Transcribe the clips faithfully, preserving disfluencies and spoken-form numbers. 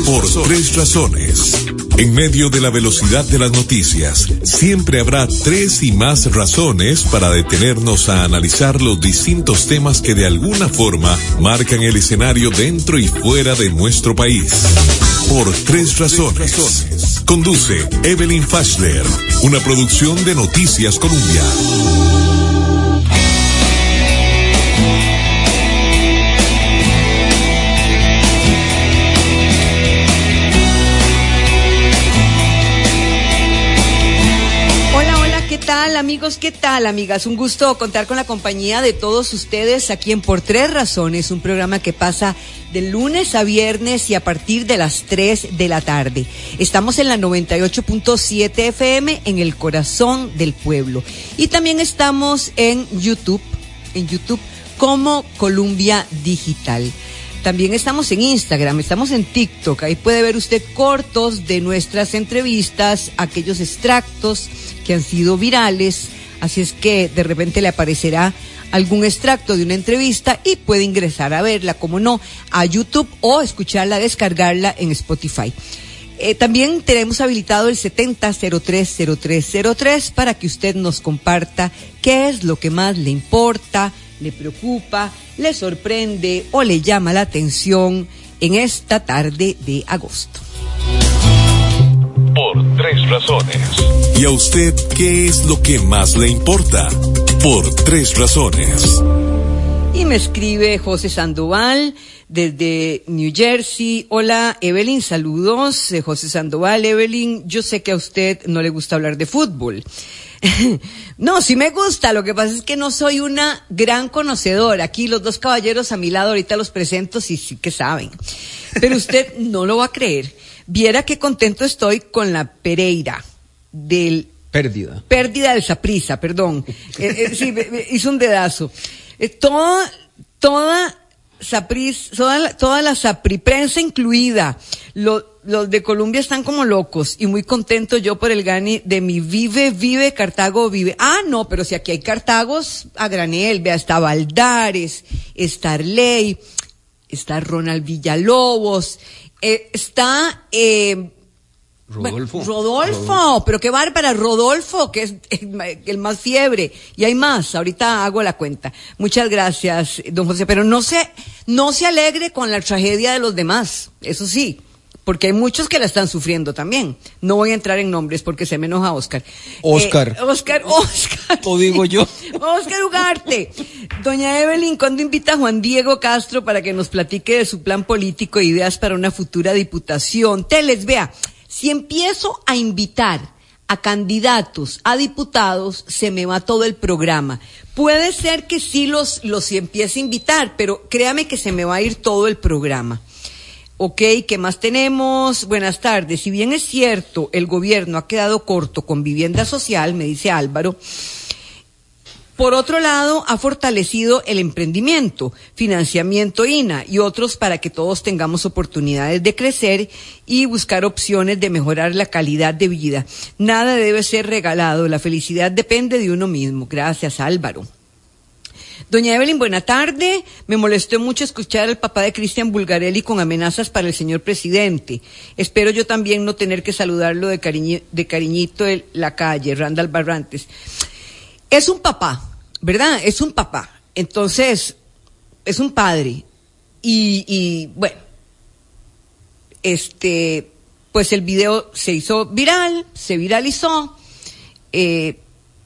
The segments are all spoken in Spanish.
Por tres razones. En medio de la velocidad de las noticias, siempre habrá tres y más razones para detenernos a analizar los distintos temas que de alguna forma marcan el escenario dentro y fuera de nuestro país. Por tres razones. Conduce Evelyn Fashler, una producción de Noticias Colombia. ¿Qué tal, amigos? ¿Qué tal, amigas? Un gusto contar con la compañía de todos ustedes aquí en Por Tres Razones, un programa que pasa de lunes a viernes y a partir de las tres de la tarde. Estamos en la noventa y ocho punto siete F M en el corazón del pueblo. Y también estamos en YouTube, en YouTube como Colombia Digital. También estamos en Instagram, estamos en TikTok, ahí puede ver usted cortos de nuestras entrevistas, aquellos extractos que han sido virales, así es que de repente le aparecerá algún extracto de una entrevista y puede ingresar a verla, como no, a YouTube o escucharla, descargarla en Spotify. Eh, también tenemos habilitado el setenta cero tres cero tres cero tres para que usted nos comparta qué es lo que más le importa, le preocupa, le sorprende o le llama la atención en esta tarde de agosto. Por tres razones. ¿Y a usted qué es lo que más le importa? Por tres razones. Y me escribe José Sandoval desde New Jersey. Hola, Evelyn, saludos. Eh, José Sandoval, Evelyn, yo sé que a usted no le gusta hablar de fútbol. No, sí me gusta, lo que pasa es que no soy una gran conocedora. Aquí los dos caballeros a mi lado, ahorita los presento, sí, sí que saben. Pero usted no lo va a creer. Viera qué contento estoy con la Pereira del... Pérdida. Pérdida del Saprissa, perdón. eh, eh, sí, me, me hizo un dedazo. Eh, toda, toda Saprissa, toda la, toda la Sapriprensa incluida, lo, los de Colombia están como locos y muy contento yo por el gane de mi Vive, Vive, Cartago Vive. Ah, no, pero si aquí hay Cartagos a granel, vea, está Valdares, está Arley, está Ronald Villalobos, eh, está, eh, Rodolfo. Rodolfo, Rodolfo, pero qué bárbara, Rodolfo, que es el más fiebre, y hay más, ahorita hago la cuenta. Muchas gracias, don José, pero no se, no se alegre con la tragedia de los demás, eso sí, porque hay muchos que la están sufriendo también. No voy a entrar en nombres porque se me enoja Oscar. Oscar. Eh, Oscar, Oscar. O digo yo. Oscar Ugarte. Doña Evelyn, ¿cuándo invita a Juan Diego Castro para que nos platique de su plan político e ideas para una futura diputación? Teles, vea. Si empiezo a invitar a candidatos, a diputados, se me va todo el programa. Puede ser que sí los, los empiece a invitar, pero créame que se me va a ir todo el programa. Ok, ¿qué más tenemos? Buenas tardes. Si bien es cierto, el gobierno ha quedado corto con vivienda social, me dice Álvaro, por otro lado, ha fortalecido el emprendimiento, financiamiento I N A y otros para que todos tengamos oportunidades de crecer y buscar opciones de mejorar la calidad de vida. Nada debe ser regalado, la felicidad depende de uno mismo. Gracias, Álvaro. Doña Evelyn, buena tarde. Me molestó mucho escuchar al papá de Cristian Bulgarelli con amenazas para el señor presidente. Espero yo también no tener que saludarlo de, cariñi- de cariñito en la calle, Randall Barrantes. Es un papá, ¿verdad? Es un papá. Entonces, es un padre. Y, y bueno, este, pues el video se hizo viral, se viralizó. Eh,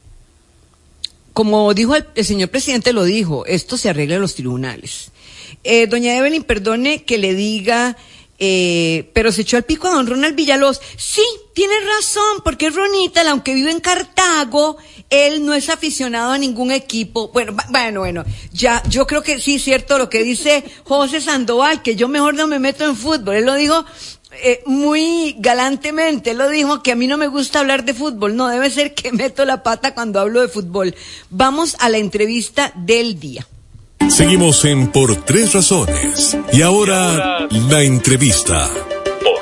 como dijo el, el señor presidente, lo dijo, esto se arregla en los tribunales. Eh, doña Evelyn, perdone que le diga... Eh, pero se echó al pico a don Ronald Villalobos. Sí, tiene razón, porque Ronita, aunque vive en Cartago, él no es aficionado a ningún equipo. Bueno, bueno, bueno, ya, yo creo que sí es cierto lo que dice José Sandoval, que yo mejor no me meto en fútbol. Él lo dijo eh, muy galantemente, él lo dijo que a mí no me gusta hablar de fútbol. No, debe ser que meto la pata cuando hablo de fútbol. Vamos a la entrevista del día. Seguimos en Por Tres Razones. Y ahora, la entrevista. Por Tres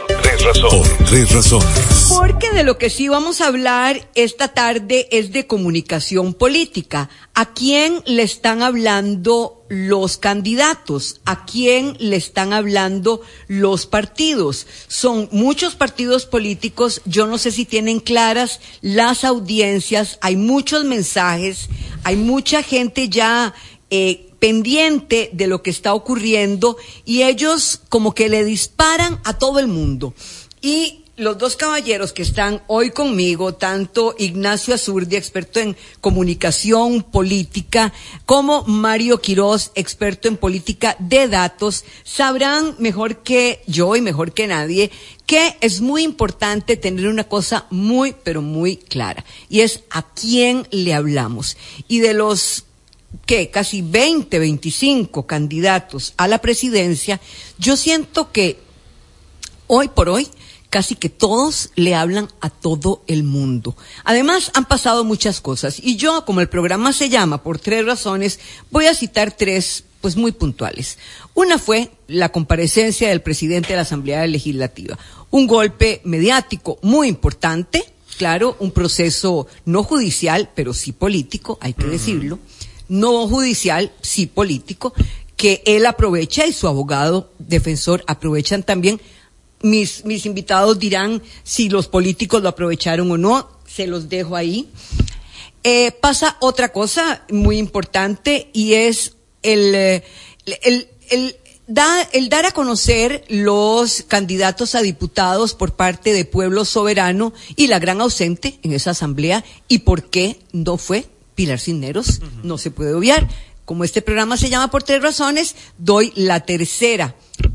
Por tres razones. Porque de lo que sí vamos a hablar esta tarde es de comunicación política. ¿A quién le están hablando los candidatos? ¿A quién le están hablando los partidos? Son muchos partidos políticos, yo no sé si tienen claras las audiencias, hay muchos mensajes, hay mucha gente ya eh, pendiente de lo que está ocurriendo y ellos como que le disparan a todo el mundo. Y los dos caballeros que están hoy conmigo, tanto Ignacio Azurdia, experto en comunicación política, como Mario Quiroz, experto en política de datos, sabrán mejor que yo y mejor que nadie que es muy importante tener una cosa muy, pero muy clara, y es a quién le hablamos. Y de los que casi veinte, veinticinco candidatos a la presidencia, yo siento que hoy por hoy casi que todos le hablan a todo el mundo. Además, han pasado muchas cosas. Y yo, como el programa se llama Por Tres Razones, voy a citar tres, pues muy puntuales. Una fue la comparecencia del presidente de la Asamblea Legislativa. Un golpe mediático muy importante, claro, un proceso no judicial, pero sí político, hay que decirlo. No judicial, sí político, que él aprovecha y su abogado defensor aprovechan también. Mis, mis invitados dirán si los políticos lo aprovecharon o no, se los dejo ahí. Eh, pasa otra cosa muy importante y es el, el, el, el, da, el dar a conocer los candidatos a diputados por parte de Pueblo Soberano y la gran ausente en esa asamblea y por qué no fue Pilar Cisneros, uh-huh. No se puede obviar. Como este programa se llama Por Tres Razones, doy la tercera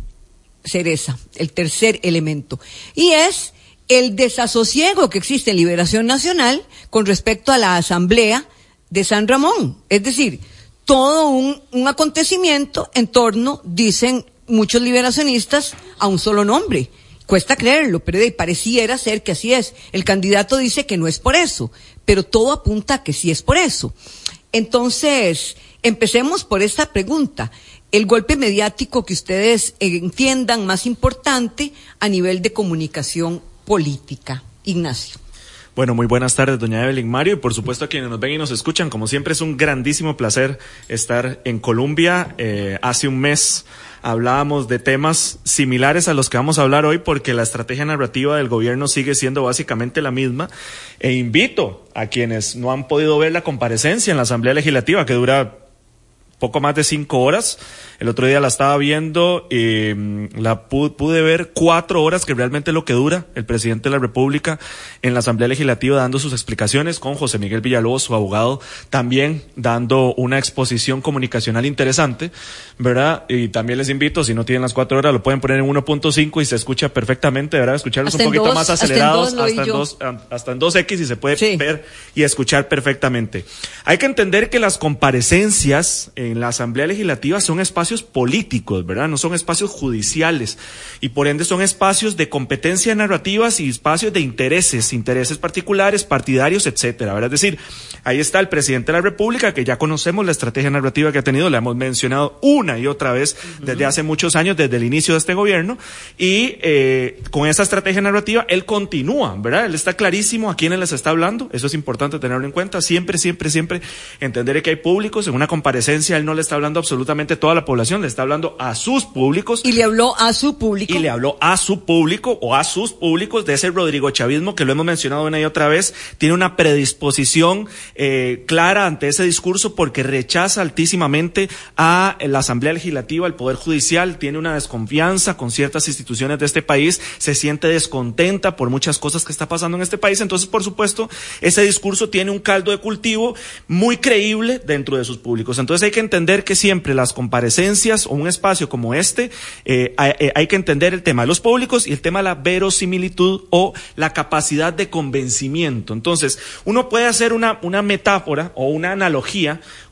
cereza, el tercer elemento, y es el desasosiego que existe en Liberación Nacional con respecto a la asamblea de San Ramón, es decir, todo un, un acontecimiento en torno, dicen muchos liberacionistas, a un solo nombre. Cuesta creerlo, pero pareciera ser que así es. El candidato dice que no es por eso, pero todo apunta a que sí es por eso. Entonces, empecemos por esta pregunta. El golpe mediático que ustedes entiendan más importante a nivel de comunicación política. Ignacio. Bueno, muy buenas tardes, doña Evelyn, Mario, y por supuesto a quienes nos ven y nos escuchan. Como siempre, es un grandísimo placer estar en Colombia. Eh, hace un mes hablábamos de temas similares a los que vamos a hablar hoy porque la estrategia narrativa del gobierno sigue siendo básicamente la misma. E invito a quienes no han podido ver la comparecencia en la Asamblea Legislativa, que dura poco más de cinco horas. El otro día la estaba viendo y la pude, pude ver cuatro horas, que realmente es lo que dura el presidente de la República en la Asamblea Legislativa dando sus explicaciones, con José Miguel Villalobos, su abogado, también dando una exposición comunicacional interesante, ¿verdad? Y también les invito, si no tienen las cuatro horas, lo pueden poner en uno punto cinco y se escucha perfectamente, ¿verdad? Escucharlos hasta un poquito dos, más acelerados, hasta en, hasta, en dos, hasta en dos equis y se puede sí. ver y escuchar perfectamente. Hay que entender que las comparecencias en la Asamblea Legislativa son espacios políticos, ¿verdad? No son espacios judiciales y por ende son espacios de competencias narrativas y espacios de intereses, intereses particulares, partidarios, etcétera, ¿verdad? Es decir, ahí está el presidente de la República, que ya conocemos la estrategia narrativa que ha tenido, la hemos mencionado una y otra vez uh-huh. desde hace muchos años, desde el inicio de este gobierno, y eh, con esa estrategia narrativa él continúa, ¿verdad? Él está clarísimo a quiénes les está hablando, eso es importante tenerlo en cuenta, siempre, siempre, siempre entender que hay públicos, en una comparecencia él no le está hablando absolutamente a toda la población, le está hablando a sus públicos. Y le habló a su público. Y le habló a su público o a sus públicos de ese Rodrigo Chavismo que lo hemos mencionado una y otra vez, tiene una predisposición eh, clara ante ese discurso porque rechaza altísimamente a la Asamblea Legislativa, al Poder Judicial, tiene una desconfianza con ciertas instituciones de este país, se siente descontenta por muchas cosas que está pasando en este país, entonces por supuesto ese discurso tiene un caldo de cultivo muy creíble dentro de sus públicos, entonces hay que entender que siempre las comparecencias o un espacio como este, eh, hay, hay que entender el tema de los públicos y el tema de la verosimilitud o la capacidad de convencimiento. Entonces, uno puede hacer una, una metáfora o una analogía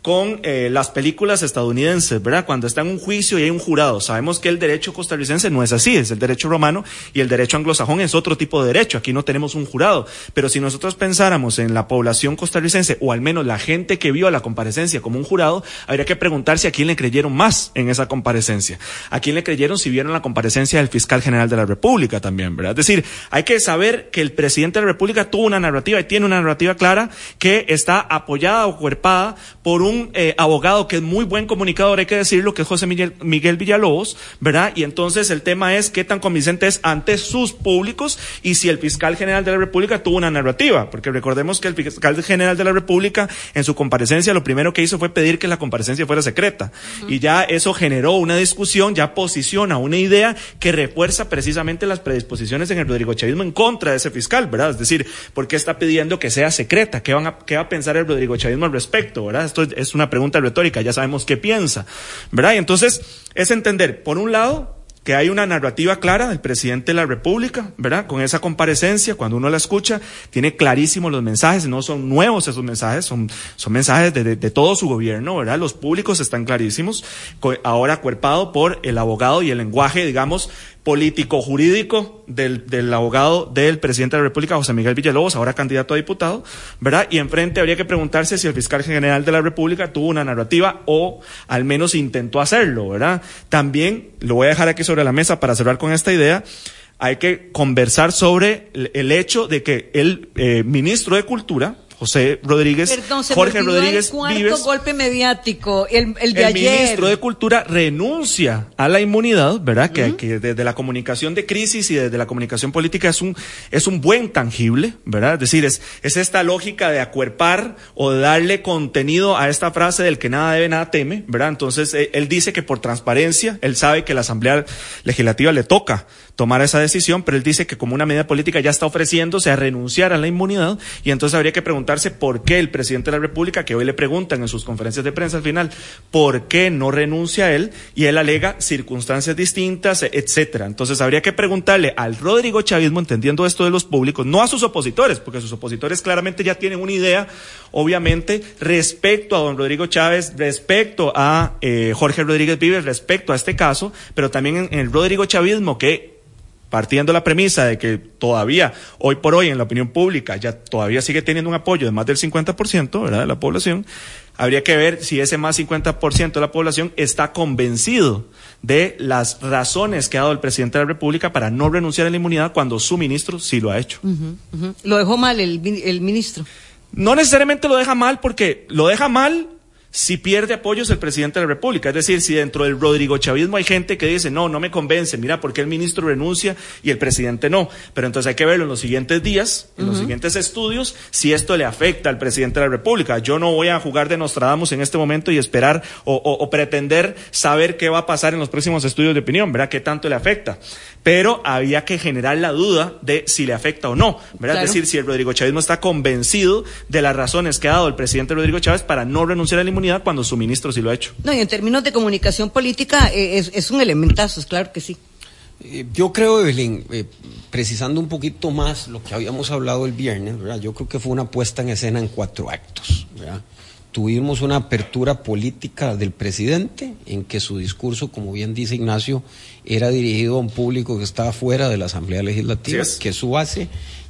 con eh, las películas estadounidenses, ¿verdad? Cuando está en un juicio y hay un jurado. Sabemos que el derecho costarricense no es así, es el derecho romano, y el derecho anglosajón es otro tipo de derecho. Aquí no tenemos un jurado. Pero si nosotros pensáramos en la población costarricense, o al menos la gente que vio a la comparecencia como un jurado, habría que preguntarse a quién le creyeron más en esa comparecencia. A quién le creyeron si vieron la comparecencia del fiscal general de la República también, ¿verdad? Es decir, hay que saber que el presidente de la República tuvo una narrativa y tiene una narrativa clara que está apoyada o cuerpada por un eh, abogado que es muy buen comunicador, hay que decirlo, que es José Miguel, Miguel Villalobos, ¿verdad? Y entonces el tema es qué tan convincente es ante sus públicos y si el fiscal general de la República tuvo una narrativa, porque recordemos que el fiscal general de la República en su comparecencia lo primero que hizo fue pedir que la comparecencia fuera secreta. Uh-huh. Y ya eso generó una discusión, ya posiciona una idea que refuerza precisamente las predisposiciones en el rodrigochavismo en contra de ese fiscal, ¿verdad? Es decir, ¿por qué está pidiendo que sea secreta? ¿Qué van a, qué va a pensar el rodrigochavismo al respecto, verdad? Esto es una pregunta retórica, ya sabemos qué piensa, ¿verdad? Y entonces es entender, por un lado, que hay una narrativa clara del presidente de la República, ¿verdad? Con esa comparecencia, cuando uno la escucha, tiene clarísimos los mensajes, no son nuevos esos mensajes, son, son mensajes de, de, de todo su gobierno, ¿verdad? Los públicos están clarísimos, ahora acuerpado por el abogado y el lenguaje, digamos, político-jurídico del, del abogado del presidente de la República, José Miguel Villalobos, ahora candidato a diputado, ¿verdad? Y enfrente habría que preguntarse si el fiscal general de la República tuvo una narrativa o al menos intentó hacerlo, ¿verdad? También, lo voy a dejar aquí sobre la mesa para cerrar con esta idea, hay que conversar sobre el, el hecho de que el eh, ministro de Cultura, José Rodríguez, Perdón, se Jorge me Rodríguez el cuarto Vives, golpe mediático, el, el de el ayer. ministro de Cultura renuncia a la inmunidad, ¿verdad? Uh-huh. Que, que desde la comunicación de crisis y desde la comunicación política es un, es un buen tangible, ¿verdad? Es decir, es, es esta lógica de acuerpar o de darle contenido a esta frase del que nada debe, nada teme, ¿verdad? Entonces, él, él dice que por transparencia, él sabe que la Asamblea Legislativa le toca tomar esa decisión, pero él dice que como una medida política ya está ofreciéndose a renunciar a la inmunidad, y entonces habría que preguntarse por qué el presidente de la República, que hoy le preguntan en sus conferencias de prensa al final, por qué no renuncia él, y él alega circunstancias distintas, etcétera. Entonces habría que preguntarle al rodrigochavismo, entendiendo esto de los públicos, no a sus opositores, porque sus opositores claramente ya tienen una idea, obviamente, respecto a don Rodrigo Chávez, respecto a eh, Jorge Rodríguez Vives, respecto a este caso, pero también en, en el rodrigochavismo, que partiendo la premisa de que todavía, hoy por hoy, en la opinión pública, ya todavía sigue teniendo un apoyo de más del cincuenta por ciento, ¿verdad?, de la población, habría que ver si ese más cincuenta por ciento de la población está convencido de las razones que ha dado el presidente de la República para no renunciar a la inmunidad cuando su ministro sí lo ha hecho. Uh-huh, uh-huh. Lo dejó mal el, el ministro. No necesariamente lo deja mal, porque lo deja mal si pierde apoyos el presidente de la República. Es decir, si dentro del rodrigochavismo hay gente que dice, no, no me convence, mira, ¿por qué el ministro renuncia y el presidente no? Pero entonces hay que verlo en los siguientes días, en uh-huh. los siguientes estudios, si esto le afecta al presidente de la República. Yo no voy a jugar de Nostradamus en este momento y esperar o, o, o pretender saber qué va a pasar en los próximos estudios de opinión, ¿verdad? ¿Qué tanto le afecta? Pero había que generar la duda de si le afecta o no, ¿verdad? Claro. Es decir, si el rodrigochavismo está convencido de las razones que ha dado el presidente Rodrigo Chávez para no renunciar a la inmunidad cuando su ministro sí lo ha hecho. No, y en términos de comunicación política eh, es, es un elementazo, es claro que sí. Eh, yo creo, Evelyn, eh, precisando un poquito más lo que habíamos hablado el viernes, ¿verdad? Yo creo que fue una puesta en escena en cuatro actos, ¿verdad? Tuvimos una apertura política del presidente en que su discurso, como bien dice Ignacio, era dirigido a un público que estaba fuera de la Asamblea Legislativa, sí es. que es su base,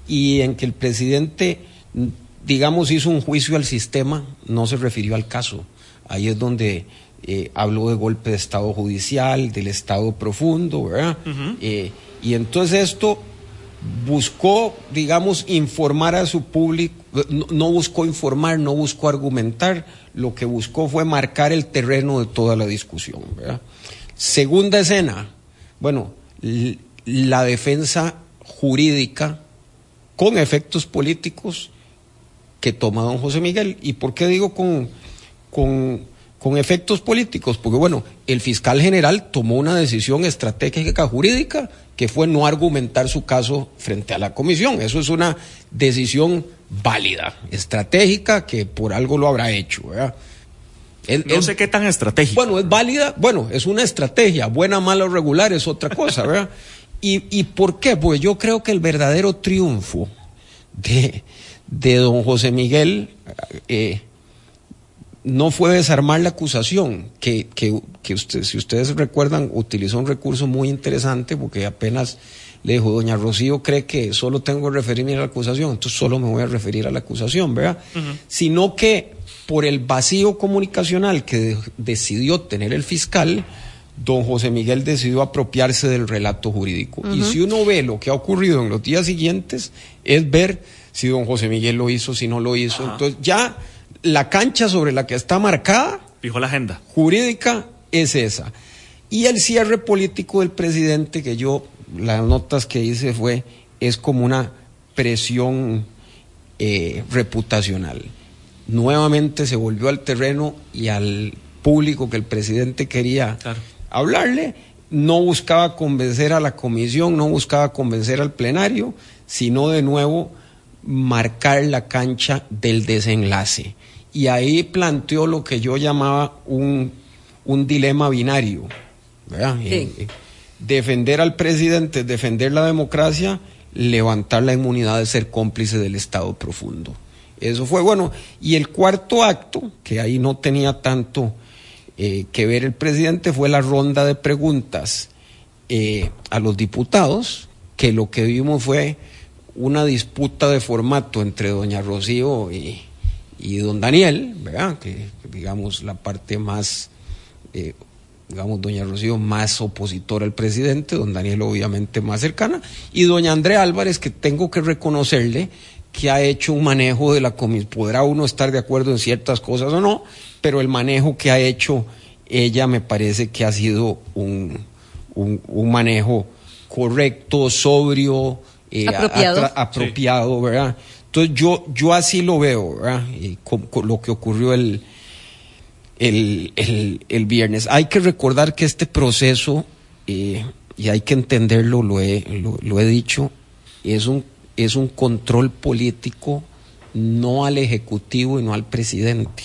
y en que el presidente, digamos, hizo un juicio al sistema, no se refirió al caso. Ahí es donde eh, habló de golpe de Estado judicial, del Estado profundo, ¿verdad? Uh-huh. Eh, y entonces esto buscó, digamos, informar a su público, no, no buscó informar, no buscó argumentar, lo que buscó fue marcar el terreno de toda la discusión, ¿verdad? Segunda escena, bueno, l- la defensa jurídica con efectos políticos que toma don José Miguel. ¿Y por qué digo con, con, con efectos políticos? Porque, bueno, el fiscal general tomó una decisión estratégica jurídica que fue no argumentar su caso frente a la comisión. Eso es una decisión válida, estratégica, que por algo lo habrá hecho, ¿verdad? El, no el, sé qué tan estratégica. Bueno, es válida, bueno, es una estrategia, buena, mala o regular es otra cosa, ¿verdad? ¿Y, y por qué? Pues yo creo que el verdadero triunfo de, de don José Miguel, eh, no fue desarmar la acusación, que, que, que usted, si ustedes recuerdan, utilizó un recurso muy interesante porque apenas le dijo, doña Rocío cree que solo tengo que referirme a la acusación, entonces solo me voy a referir a la acusación, ¿verdad? Uh-huh. Sino que por el vacío comunicacional que de, decidió tener el fiscal, don José Miguel decidió apropiarse del relato jurídico. Uh-huh. Y si uno ve lo que ha ocurrido en los días siguientes, es ver si don José Miguel lo hizo, si no lo hizo. Uh-huh. Entonces ya la cancha sobre la que está marcada, fijó la agenda jurídica, es esa. Y el cierre político del presidente, que yo, las notas que hice fue, es como una presión eh, reputacional. Nuevamente se volvió al terreno y al público que el presidente quería claro. hablarle, no buscaba convencer a la comisión, no buscaba convencer al plenario, sino de nuevo marcar la cancha del desenlace. Y ahí planteó lo que yo llamaba un, un dilema binario, ¿verdad? Sí. Eh, defender al presidente, defender la democracia, levantar la inmunidad de ser cómplice del Estado profundo. Eso fue bueno. Y el cuarto acto, que ahí no tenía tanto eh, que ver el presidente, fue la ronda de preguntas eh, a los diputados, que lo que vimos fue una disputa de formato entre doña Rocío y, y don Daniel, ¿verdad? Que digamos la parte más, eh, digamos doña Rocío más opositora al presidente, don Daniel obviamente más cercana, y doña Andrea Álvarez, que tengo que reconocerle que ha hecho un manejo de la comisión. Podrá uno estar de acuerdo en ciertas cosas o no, pero el manejo que ha hecho ella me parece que ha sido un, un, un manejo correcto, sobrio, eh, apropiado, atra- apropiado sí. ¿verdad? Entonces yo, yo así lo veo, ¿verdad? Y con, con lo que ocurrió el, el, el, el viernes. Hay que recordar que este proceso, eh, y hay que entenderlo, lo he, lo, lo he dicho, es un es un control político no al Ejecutivo y no al presidente.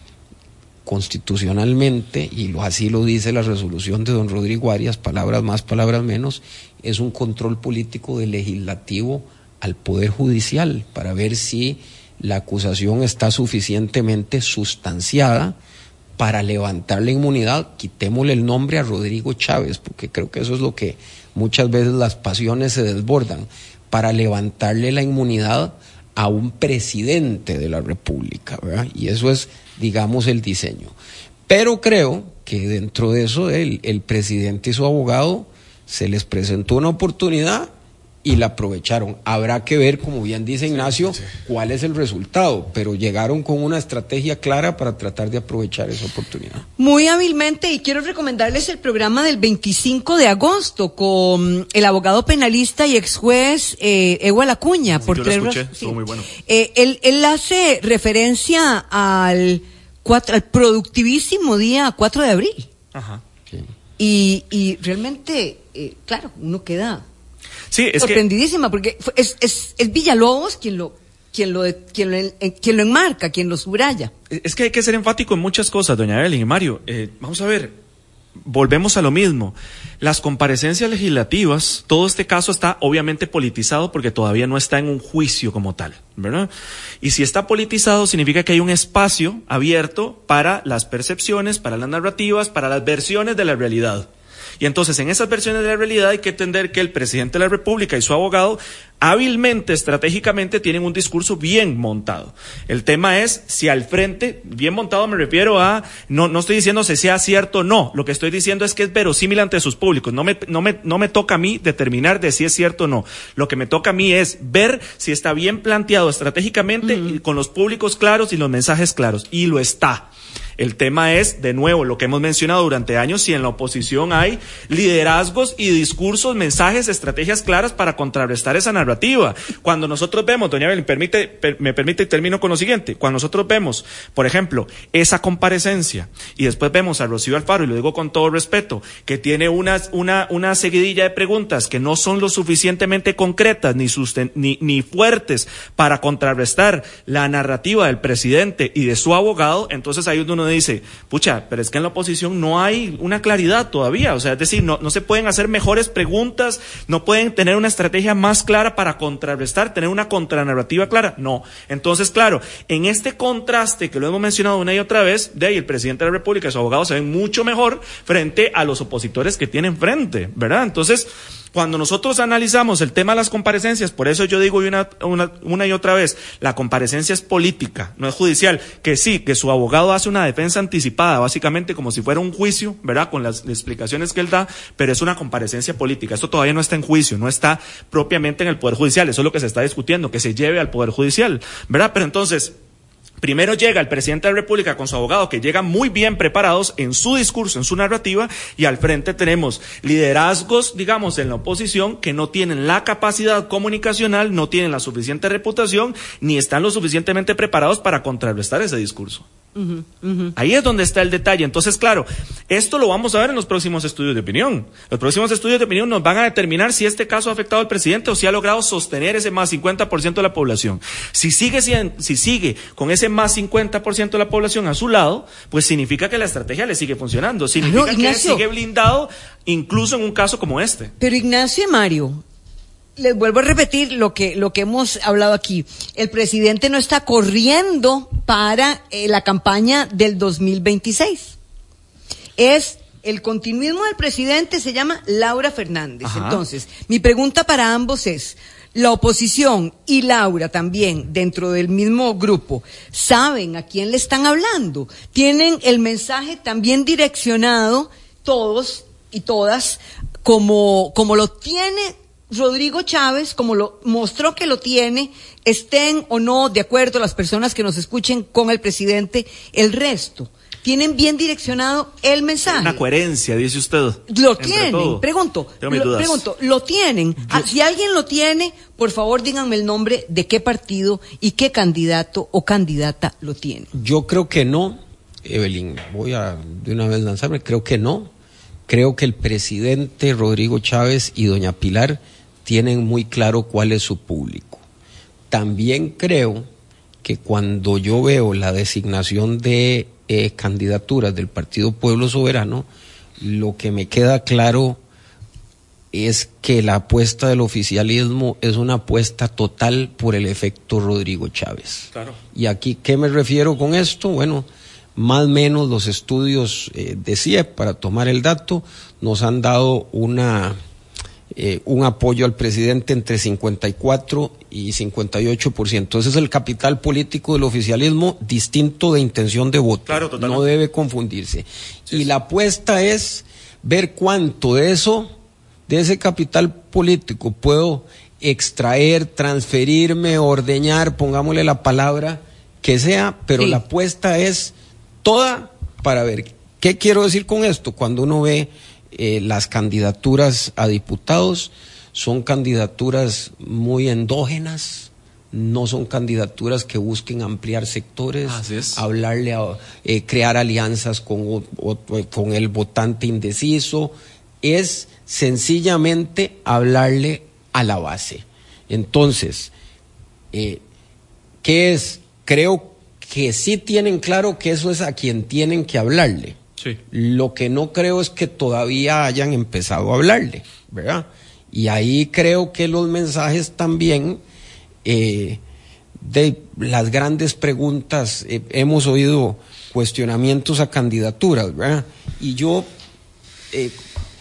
Constitucionalmente, y lo, así lo dice la resolución de don Rodrigo Arias, palabras más, palabras menos, es un control político del legislativo al Poder Judicial para ver si la acusación está suficientemente sustanciada para levantar la inmunidad. Quitémosle el nombre a Rodrigo Chávez, porque creo que eso es lo que muchas veces las pasiones se desbordan, para levantarle la inmunidad a un presidente de la República, ¿verdad? Y eso es, digamos, el diseño. Pero creo que dentro de eso el, el presidente y su abogado se les presentó una oportunidad y la aprovecharon. Habrá que ver, como bien dice Ignacio, sí, sí. cuál es el resultado, pero llegaron con una estrategia clara para tratar de aprovechar esa oportunidad. Muy hábilmente, y quiero recomendarles el programa del veinticinco de agosto con el abogado penalista y ex juez eh, Ewald Acuña. Sí, por yo tres lo escuché, sí. estuvo muy bueno. Eh, él, él hace referencia al, cuatro, al productivísimo día cuatro de abril. Ajá. Sí. Y, y realmente, eh, claro, uno queda... Sí, es sorprendidísima, que... porque es, es, es Villalobos quien lo, quien lo, quien lo, quien lo enmarca, quien lo subraya. Es que hay que ser enfático en muchas cosas, doña Evelyn y Mario. Eh, vamos a ver, volvemos a lo mismo. Las comparecencias legislativas, todo este caso está obviamente politizado porque todavía no está en un juicio como tal, ¿verdad? Y si está politizado significa que hay un espacio abierto para las percepciones, para las narrativas, para las versiones de la realidad. Y entonces en esas versiones de la realidad hay que entender que el presidente de la República y su abogado hábilmente, estratégicamente tienen un discurso bien montado. El tema es si al frente, bien montado me refiero a, no, no estoy diciendo si sea cierto o no, lo que estoy diciendo es que es verosímil ante sus públicos. No me, no me, no me toca a mí determinar de si es cierto o no. Lo que me toca a mí es ver si está bien planteado estratégicamente mm. y con los públicos claros y los mensajes claros. Y lo está. El tema es, de nuevo, lo que hemos mencionado durante años, si en la oposición hay liderazgos y discursos, mensajes, estrategias claras para contrarrestar esa narrativa. Cuando nosotros vemos, doña Evelyn, permite, per, me permite y termino con lo siguiente, cuando nosotros vemos, por ejemplo, esa comparecencia y después vemos a Rocío Alfaro, y lo digo con todo respeto, que tiene una, una, una seguidilla de preguntas que no son lo suficientemente concretas ni, susten, ni, ni fuertes para contrarrestar la narrativa del presidente y de su abogado, entonces ahí uno uno dice, pucha, pero es que en la oposición no hay una claridad todavía, o sea, es decir, no, no se pueden hacer mejores preguntas, no pueden tener una estrategia más clara para contrarrestar, tener una contranarrativa clara, no. Entonces, claro, en este contraste que lo hemos mencionado una y otra vez, de ahí el presidente de la República y su abogado se ven mucho mejor frente a los opositores que tienen frente, ¿verdad? Entonces, cuando nosotros analizamos el tema de las comparecencias, por eso yo digo una, una, una y otra vez, la comparecencia es política, no es judicial, que sí, que su abogado hace una defensa anticipada, básicamente como si fuera un juicio, ¿verdad?, con las explicaciones que él da, pero es una comparecencia política, esto todavía no está en juicio, no está propiamente en el Poder Judicial, eso es lo que se está discutiendo, que se lleve al Poder Judicial, ¿verdad? Pero entonces, primero llega el presidente de la República con su abogado, que llegan muy bien preparados en su discurso, en su narrativa, y al frente tenemos liderazgos, digamos, en la oposición que no tienen la capacidad comunicacional, no tienen la suficiente reputación, ni están lo suficientemente preparados para contrarrestar ese discurso. Uh-huh, uh-huh. Ahí es donde está el detalle. Entonces, claro, esto lo vamos a ver en los próximos estudios de opinión. Los próximos estudios de opinión nos van a determinar si este caso ha afectado al presidente o si ha logrado sostener ese más cincuenta por ciento de la población. Si sigue, si sigue con ese más cincuenta por ciento de la población a su lado, pues significa que la estrategia le sigue funcionando. Significa Pero, Ignacio, que sigue blindado incluso en un caso como este. Pero Ignacio y Mario, les vuelvo a repetir lo que lo que hemos hablado aquí. El presidente no está corriendo para eh, la campaña del dos mil veintiséis. Es el continuismo del presidente, se llama Laura Fernández. Ajá. Entonces, mi pregunta para ambos es, la oposición y Laura también, dentro del mismo grupo, ¿saben a quién le están hablando? ¿Tienen el mensaje también direccionado, todos y todas, como, como lo tiene Rodrigo Chávez, como lo mostró que lo tiene, estén o no de acuerdo las personas que nos escuchen con el presidente, el resto? ¿Tienen bien direccionado el mensaje? Una coherencia, dice usted. Lo tienen, pregunto, Tengo mis lo, dudas. pregunto, ¿lo tienen? Yo... Si alguien lo tiene, por favor díganme el nombre de qué partido y qué candidato o candidata lo tiene. Yo creo que no, Evelyn, voy a de una vez lanzarme, creo que no. Creo que el presidente Rodrigo Chávez y doña Pilar tienen muy claro cuál es su público. También creo que cuando yo veo la designación de eh, candidaturas del Partido Pueblo Soberano, lo que me queda claro es que la apuesta del oficialismo es una apuesta total por el efecto Rodrigo Chávez. Claro. Y aquí, ¿qué me refiero con esto? Bueno, más o menos los estudios eh, de C I E P, para tomar el dato, nos han dado una eh, un apoyo al presidente entre cincuenta y cuatro y cincuenta y ocho por ciento. Ese es el capital político del oficialismo, distinto de intención de voto. Claro, totalmente. No debe confundirse. Sí, y sí. La apuesta es ver cuánto de eso, de ese capital político, puedo extraer, transferirme, ordeñar, pongámosle la palabra que sea, pero sí. La apuesta es toda para ver. ¿Qué quiero decir con esto? Cuando uno ve eh, las candidaturas a diputados, son candidaturas muy endógenas, no son candidaturas que busquen ampliar sectores, hablarle a eh, crear alianzas con, o, o, con el votante indeciso, es sencillamente hablarle a la base. Entonces, eh, ¿qué es? Creo que sí tienen claro que eso es a quien tienen que hablarle. Sí. Lo que no creo es que todavía hayan empezado a hablarle, ¿verdad? Y ahí creo que los mensajes también, eh, de las grandes preguntas, eh, hemos oído cuestionamientos a candidaturas, ¿verdad? Y yo, eh,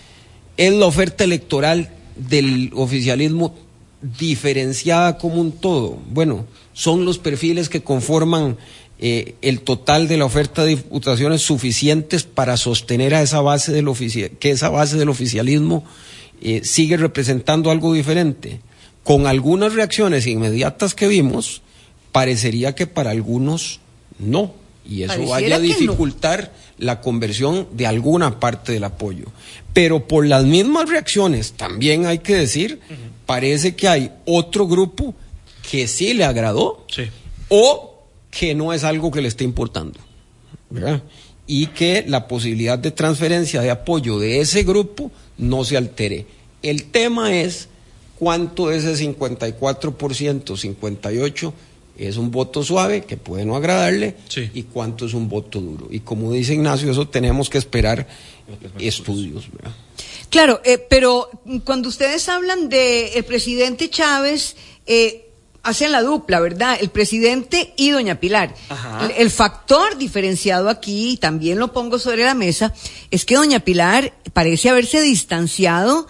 es la oferta electoral del oficialismo diferenciada como un todo. Bueno, son los perfiles que conforman eh, el total de la oferta de diputaciones suficientes para sostener a esa base del ofici- que esa base del oficialismo eh, sigue representando algo diferente. Con algunas reacciones inmediatas que vimos, parecería que para algunos no, y eso Pareciera vaya a dificultar no. la conversión de alguna parte del apoyo. Pero por las mismas reacciones, también hay que decir, uh-huh. parece que hay otro grupo que sí le agradó, sí. o que no es algo que le esté importando, ¿verdad? Y que la posibilidad de transferencia de apoyo de ese grupo no se altere. El tema es cuánto de ese cincuenta y cuatro por ciento, cincuenta y ocho por ciento, es un voto suave que puede no agradarle, sí, y cuánto es un voto duro. Y como dice Ignacio, eso tenemos que esperar estudios, ¿verdad? Claro, eh, pero cuando ustedes hablan de el presidente Chávez, eh, hacen la dupla, ¿verdad? El presidente y doña Pilar. El, el factor diferenciado aquí, y también lo pongo sobre la mesa, es que doña Pilar parece haberse distanciado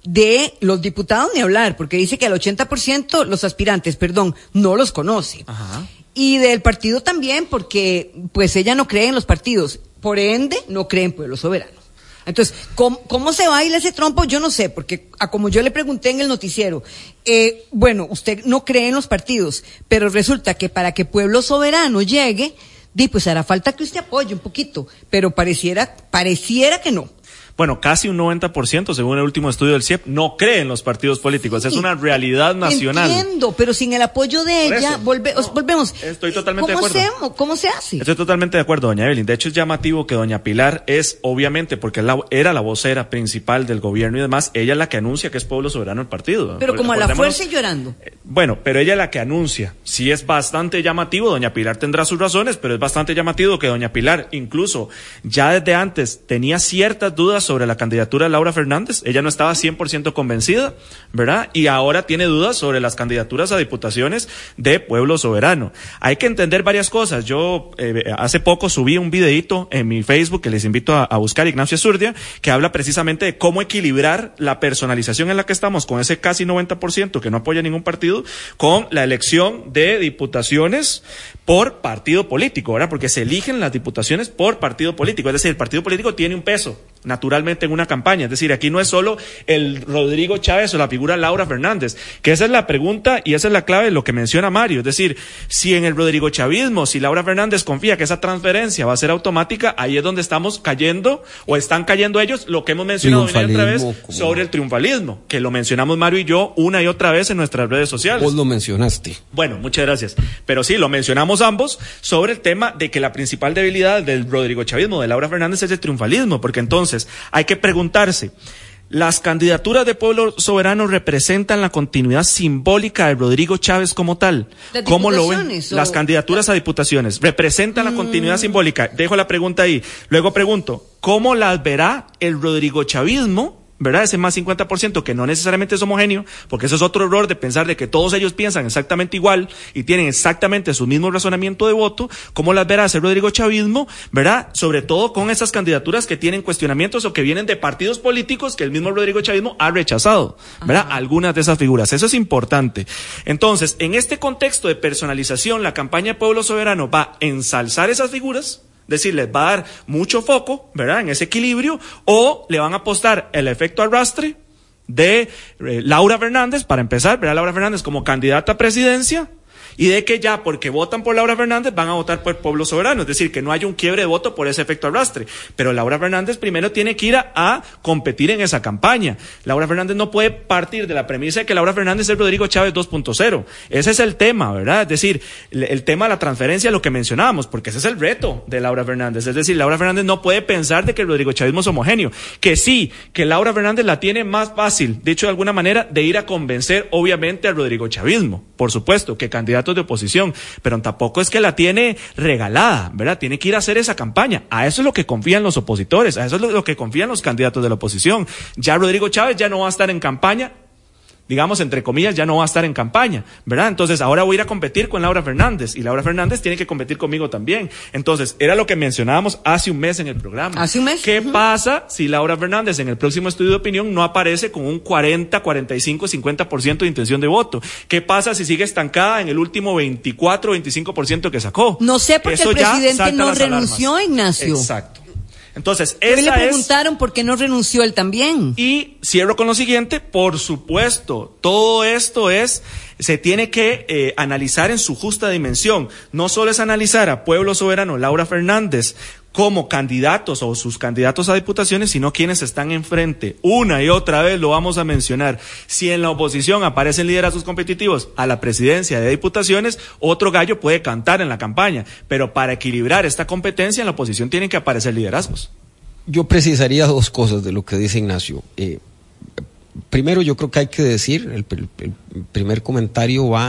de los diputados, ni hablar, porque dice que al ochenta por ciento los aspirantes, perdón, no los conoce. Ajá. Y del partido también, porque pues ella no cree en los partidos, por ende no cree en Pueblo Soberano. Entonces, ¿cómo, cómo se baila ese trompo? Yo no sé, porque a como yo le pregunté en el noticiero, eh, bueno, usted no cree en los partidos, pero resulta que para que Pueblo Soberano llegue, di, pues hará falta que usted apoye un poquito, pero pareciera, pareciera que no. Bueno, casi un noventa por ciento, según el último estudio del C I E P, no cree en los partidos políticos. Sí, es una realidad nacional. Entiendo, pero sin el apoyo de ella, volve, no, volvemos. Estoy totalmente de ¿Cómo acuerdo. Se, ¿Cómo se hace? Estoy totalmente de acuerdo, doña Evelyn. De hecho, es llamativo que doña Pilar es, obviamente, porque la, era la vocera principal del gobierno y demás, ella es la que anuncia que es Pueblo Soberano el partido. Pero como a la fuerza y llorando. Eh, bueno, pero ella es la que anuncia. Sí es bastante llamativo, doña Pilar tendrá sus razones, pero es bastante llamativo que doña Pilar, incluso, ya desde antes, tenía ciertas dudas sobre la candidatura de Laura Fernández. Ella no estaba cien por ciento convencida, ¿verdad? Y ahora tiene dudas sobre las candidaturas a diputaciones de Pueblo Soberano. Hay que entender varias cosas. Yo eh, hace poco subí un videíto en mi Facebook que les invito a, a buscar, Ignacio Zurdia, que habla precisamente de cómo equilibrar la personalización en la que estamos con ese casi noventa por ciento que no apoya ningún partido, con la elección de diputaciones por partido político, ¿verdad? Porque se eligen las diputaciones por partido político. Es decir, el partido político tiene un peso, naturalmente, en una campaña. Es decir, aquí no es solo el Rodrigo Chávez o la figura Laura Fernández, que esa es la pregunta y esa es la clave de lo que menciona Mario. Es decir, si en el Rodrigo Chavismo, si Laura Fernández confía que esa transferencia va a ser automática, ahí es donde estamos cayendo, o están cayendo ellos, lo que hemos mencionado una y otra vez sobre el triunfalismo, que lo mencionamos Mario y yo una y otra vez en nuestras redes sociales. Vos lo mencionaste. Bueno, muchas gracias. Pero sí, lo mencionamos ambos sobre el tema de que la principal debilidad del Rodrigo Chavismo, de Laura Fernández, es el triunfalismo, porque entonces hay que preguntarse, ¿las candidaturas de Pueblo Soberano representan la continuidad simbólica de Rodrigo Chávez como tal? ¿Cómo lo ven? O... Las candidaturas a diputaciones representan mm. la continuidad simbólica. Dejo la pregunta ahí. Luego pregunto, ¿cómo las verá el Rodrigo Chavismo? ¿Verdad? Ese más cincuenta por ciento que no necesariamente es homogéneo, porque eso es otro error de pensar de que todos ellos piensan exactamente igual y tienen exactamente su mismo razonamiento de voto. ¿Cómo las verá ese Rodrigo Chavismo? ¿Verdad? Sobre todo con esas candidaturas que tienen cuestionamientos o que vienen de partidos políticos que el mismo Rodrigo Chavismo ha rechazado, ¿verdad? Ajá. Algunas de esas figuras. Eso es importante. Entonces, en este contexto de personalización, la campaña de Pueblo Soberano va a ensalzar esas figuras, es decir, les va a dar mucho foco, ¿verdad?, en ese equilibrio, o le van a apostar el efecto arrastre de eh, Laura Fernández, para empezar, ¿verdad?, Laura Fernández como candidata a presidencia, y de que ya porque votan por Laura Fernández van a votar por Pueblo Soberano, es decir, que no haya un quiebre de voto por ese efecto arrastre. Pero Laura Fernández primero tiene que ir a, a competir en esa campaña. Laura Fernández no puede partir de la premisa de que Laura Fernández es Rodrigo Chávez dos punto cero. Ese es el tema, ¿verdad? Es decir, el, el tema de la transferencia, lo que mencionábamos, porque ese es el reto de Laura Fernández. Es decir, Laura Fernández no puede pensar de que el Rodrigo Chavismo es homogéneo. Que sí, que Laura Fernández la tiene más fácil, dicho de alguna manera, de ir a convencer, obviamente, al Rodrigo Chavismo. Por supuesto, que candidatos de oposición, pero tampoco es que la tiene regalada, ¿verdad? Tiene que ir a hacer esa campaña. A eso es lo que confían los opositores, a eso es lo que confían los candidatos de la oposición. Ya Rodrigo Chávez ya no va a estar en campaña, digamos, entre comillas, ya no va a estar en campaña, ¿verdad? Entonces, ahora voy a ir a competir con Laura Fernández, y Laura Fernández tiene que competir conmigo también. Entonces, era lo que mencionábamos hace un mes en el programa. ¿Hace un mes? ¿Qué uh-huh. pasa si Laura Fernández en el próximo estudio de opinión no aparece con un cuarenta, cuarenta y cinco, cincuenta por ciento de intención de voto? ¿Qué pasa si sigue estancada en el último veinticuatro, veinticinco por ciento que sacó? No sé, porque Eso el presidente no renunció, alarmas. Ignacio. Exacto. Entonces, esa es... le preguntaron es... por qué no renunció él también. Y cierro con lo siguiente, por supuesto, todo esto es, se tiene que eh, analizar en su justa dimensión. No solo es analizar a Pueblo Soberano, Laura Fernández, como candidatos o sus candidatos a diputaciones, sino quienes están enfrente. Una y otra vez lo vamos a mencionar. Si en la oposición aparecen liderazgos competitivos a la presidencia de diputaciones, otro gallo puede cantar en la campaña. Pero para equilibrar esta competencia, en la oposición tienen que aparecer liderazgos. Yo precisaría dos cosas de lo que dice Ignacio. Eh, primero, yo creo que hay que decir, el, el, el primer comentario va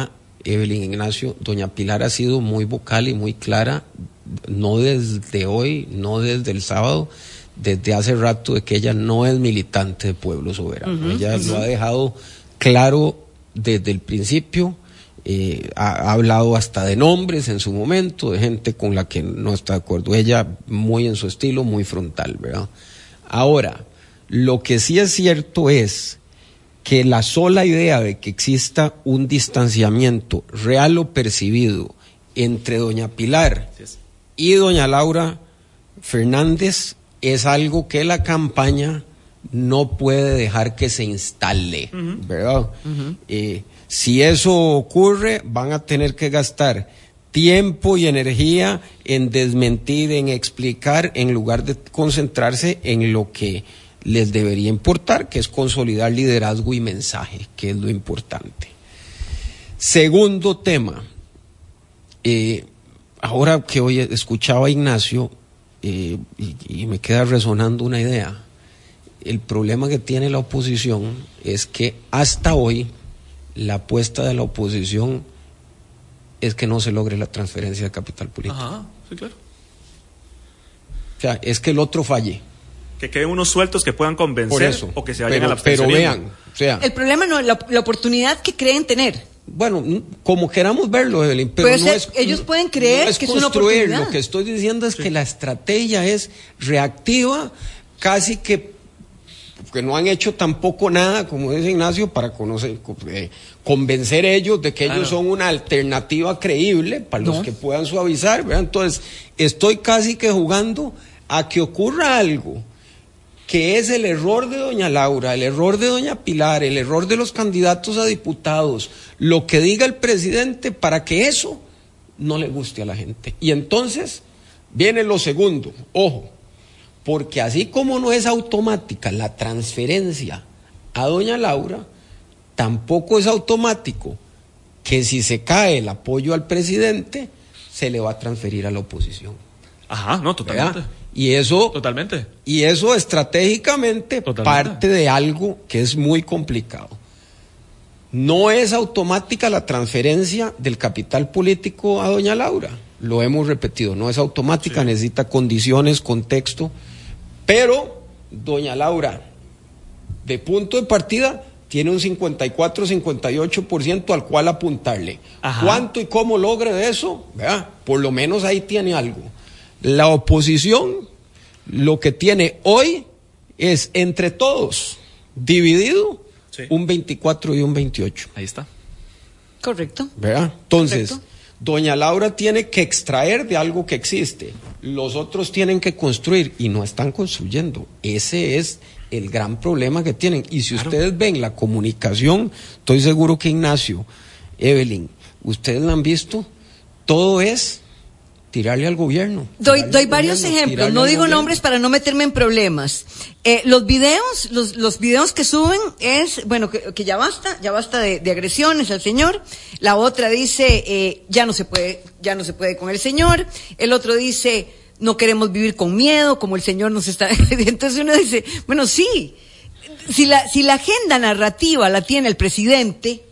Evelyn, Ignacio, doña Pilar ha sido muy vocal y muy clara, no desde hoy, no desde el sábado, desde hace rato, de que ella no es militante de Pueblo Soberano. Uh-huh, ella uh-huh. lo ha dejado claro desde el principio. Eh, ha, ha hablado hasta de nombres en su momento, de gente con la que no está de acuerdo. Ella muy en su estilo, muy frontal, ¿verdad? Ahora, lo que sí es cierto es que la sola idea de que exista un distanciamiento real o percibido entre doña Pilar y doña Laura Fernández es algo que la campaña no puede dejar que se instale, uh-huh. ¿verdad? Uh-huh. Eh, si eso ocurre, van a tener que gastar tiempo y energía en desmentir, en explicar, en lugar de concentrarse en lo que les debería importar, que es consolidar liderazgo y mensaje, que es lo importante. Segundo tema, eh, ahora que hoy escuchaba a Ignacio, eh, y, y me queda resonando una idea. El problema que tiene la oposición es que hasta hoy la apuesta de la oposición es que no se logre la transferencia de capital político. Ajá, sí, claro. O sea, es que el otro falle. Que queden unos sueltos que puedan convencer eso, o que se vayan pero, a la abstencionismo. Pero vean, o sea... El problema no es la, la oportunidad que creen tener. Bueno, como queramos verlo, Evelyn, pero no ser, es, ellos pueden creer no es que construir. Es una oportunidad. Lo que estoy diciendo es sí. que la estrategia es reactiva, casi que, que no han hecho tampoco nada, como dice Ignacio, para conocer, eh, convencer ellos de que claro. ellos son una alternativa creíble para no. los que puedan suavizar, ¿verdad? Entonces, estoy casi que jugando a que ocurra algo que es el error de doña Laura, el error de doña Pilar, el error de los candidatos a diputados, lo que diga el presidente para que eso no le guste a la gente. Y entonces viene lo segundo, ojo, porque así como no es automática la transferencia a doña Laura, tampoco es automático que si se cae el apoyo al presidente, se le va a transferir a la oposición. Ajá, no, totalmente. ¿verdad? Y eso, totalmente. Y eso estratégicamente totalmente. parte de algo que es muy complicado. No es automática la transferencia del capital político a doña Laura. Lo hemos repetido, no es automática, sí. necesita condiciones, contexto. Pero doña Laura, de punto de partida, tiene un cincuenta y cuatro a cincuenta y ocho por ciento al cual apuntarle. Ajá. ¿Cuánto y cómo logre de eso? ¿Verdad? Por lo menos ahí tiene algo. La oposición lo que tiene hoy es entre todos dividido sí. un veinticuatro y un veintiocho. Ahí está. Correcto. ¿Verdad? Entonces, Correcto. doña Laura tiene que extraer de algo que existe. Los otros tienen que construir y no están construyendo. Ese es el gran problema que tienen. Y si claro. ustedes ven la comunicación, estoy seguro que Ignacio, Evelyn, ustedes la han visto, todo es tirarle al gobierno. Doy, tirarle doy al varios gobierno, ejemplos, no digo gobierno. nombres para no meterme en problemas. Eh, los videos, los, los videos que suben es, bueno, que, que ya basta, ya basta de, de agresiones al señor. La otra dice, eh, ya no se puede, ya no se puede con el señor. El otro dice, no queremos vivir con miedo, como el señor nos está. Entonces uno dice, bueno, sí, si la, si la agenda narrativa la tiene el presidente,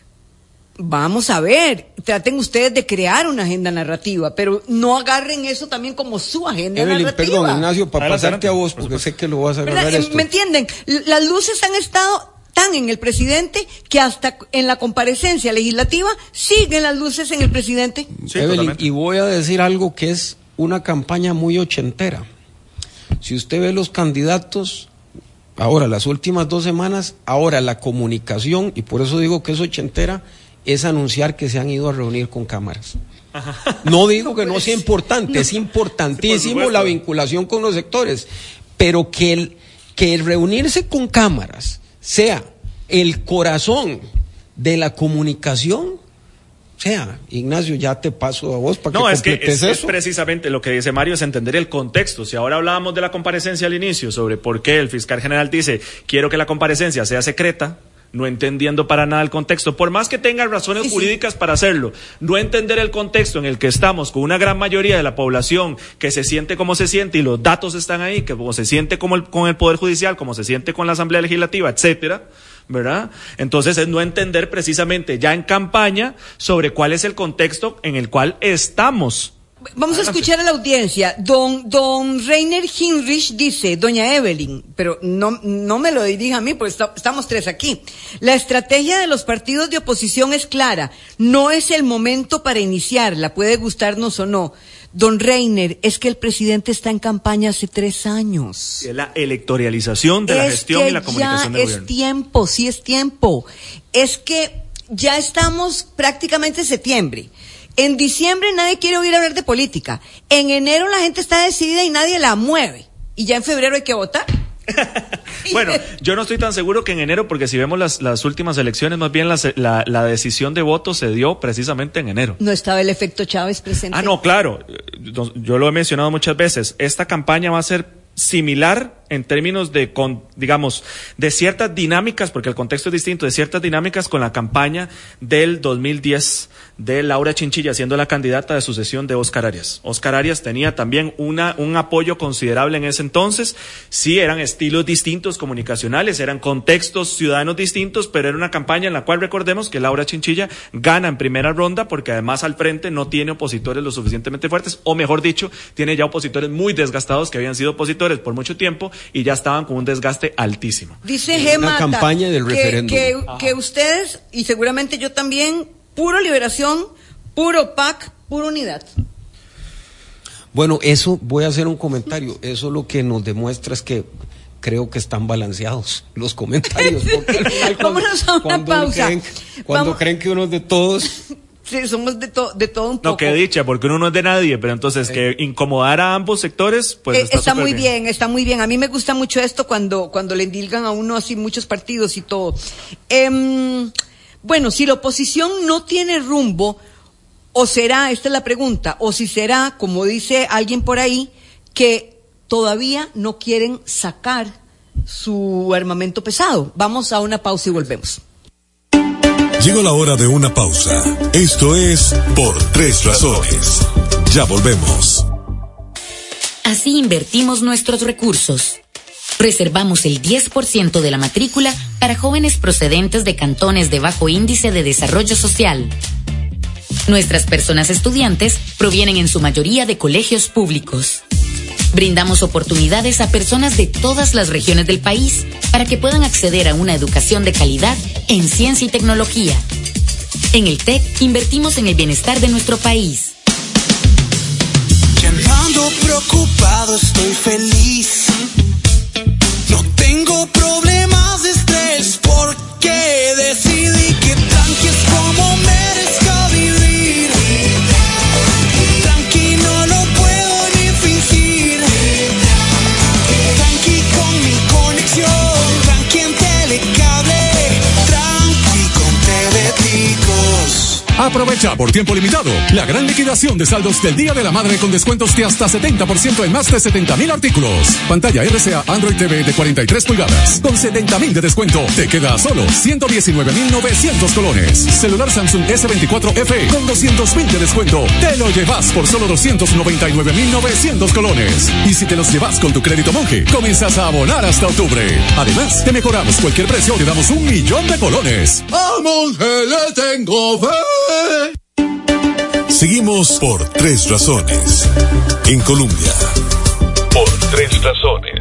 vamos a ver, traten ustedes de crear una agenda narrativa, pero no agarren eso también como su agenda Evelyn, narrativa. Perdón, Ignacio, para adelante, pasarte adelante, a vos, porque sé que lo vas a agarrar esto. ¿Me entienden? Las luces han estado tan en el presidente que hasta en la comparecencia legislativa siguen las luces en el presidente. Sí, Evelyn, totalmente. Y voy a decir algo que es una campaña muy ochentera. Si usted ve los candidatos, ahora las últimas dos semanas, ahora la comunicación, y por eso digo que es ochentera, es anunciar que se han ido a reunir con cámaras. Ajá. No digo que no sea importante, no. es importantísimo sí, la vinculación con los sectores, pero que el, que el reunirse con cámaras sea el corazón de la comunicación. O sea, Ignacio, ya te paso a vos para no, que es completes que es, eso. es precisamente lo que dice Mario, es entender el contexto. Si ahora hablábamos de la comparecencia al inicio, sobre por qué el fiscal general dice, quiero que la comparecencia sea secreta, no entendiendo para nada el contexto, por más que tenga razones sí, jurídicas sí. para hacerlo, no entender el contexto en el que estamos con una gran mayoría de la población que se siente como se siente y los datos están ahí, que como se siente como el, con el Poder Judicial, como se siente con la Asamblea Legislativa, etcétera, ¿verdad? Entonces es no entender precisamente ya en campaña sobre cuál es el contexto en el cual estamos. Vamos a escuchar a la audiencia. Don, don Reiner Hinrich dice, doña Evelyn, pero no, no me lo dirija a mí porque está, estamos tres aquí. La estrategia de los partidos de oposición es clara. No es el momento para iniciarla, puede gustarnos o no. Don Reiner, es que el presidente está en campaña hace tres años. Es la electoralización de es la gestión y la comunicación del gobierno. Es tiempo, sí es tiempo. Es que ya estamos prácticamente en septiembre. En diciembre nadie quiere oír hablar de política. En enero la gente está decidida y nadie la mueve. Y ya en febrero hay que votar. Bueno, yo no estoy tan seguro que en enero, porque si vemos las, las últimas elecciones, más bien la, la, la decisión de voto se dio precisamente en enero. ¿No estaba el efecto Chávez presente? Ah, no, claro. Yo lo he mencionado muchas veces. Esta campaña va a ser similar en términos de, con, digamos, de ciertas dinámicas, porque el contexto es distinto, de ciertas dinámicas con la campaña del dos mil diez de Laura Chinchilla siendo la candidata de sucesión de Óscar Arias. Óscar Arias tenía también una, un apoyo considerable en ese entonces. Sí, eran estilos distintos comunicacionales, eran contextos ciudadanos distintos, pero era una campaña en la cual recordemos que Laura Chinchilla gana en primera ronda porque además al frente no tiene opositores lo suficientemente fuertes, o mejor dicho, tiene ya opositores muy desgastados que habían sido opositores por mucho tiempo y ya estaban con un desgaste altísimo. Dice Gemma una campaña del que, referéndum. Que, que ustedes, y seguramente yo también, puro liberación, puro P A C, pura unidad. Bueno, eso, voy a hacer un comentario, eso lo que nos demuestra es que creo que están balanceados los comentarios. Porque al final, cuando, vámonos a una cuando pausa. Creen, cuando Vamos. creen que uno es de todos... Sí, somos de, to, de todo un poco. No, que dicha, porque uno no es de nadie, pero entonces que incomodar a ambos sectores, pues eh, está, está muy bien. bien, está muy bien. A mí me gusta mucho esto cuando, cuando le endilgan a uno así muchos partidos y todo. Eh, bueno, si la oposición no tiene rumbo, o será, esta es la pregunta, o si será, como dice alguien por ahí, que todavía no quieren sacar su armamento pesado. Vamos a una pausa y volvemos. Llegó la hora de una pausa. Esto es Por Tres Razones. Ya volvemos. Así invertimos nuestros recursos. Reservamos el diez por ciento de la matrícula para jóvenes procedentes de cantones de bajo índice de desarrollo social. Nuestras personas estudiantes provienen en su mayoría de colegios públicos. Brindamos oportunidades a personas de todas las regiones del país para que puedan acceder a una educación de calidad en ciencia y tecnología. En el T E C invertimos en el bienestar de nuestro país. Ya no ando preocupado, estoy feliz. No tengo problemas de estrés porque decidí que tranqui es como merezca vivir. Tranqui no lo puedo ni fingir. Tranqui con mi conexión, tranqui en Telecable, tranqui con Teleticos. Aprovecha por tiempo limitado la gran liquidación de saldos del Día de la Madre con descuentos de hasta setenta por ciento en más de setenta mil artículos. Pantalla R C A Android T V de cuarenta y tres pulgadas con setenta mil de descuento. Te queda a solo ciento diecinueve mil novecientos colones. Celular Samsung S veinticuatro F E con doscientos mil de descuento. Te lo llevas por solo doscientos noventa y nueve mil novecientos colones. Y si te los llevas con tu crédito Monje, comienzas a abonar hasta octubre. Además, te mejoramos cualquier precio, te damos un millón de colones. ¡A Monje le tengo fe! Seguimos por Tres Razones. En Colombia. Por Tres Razones.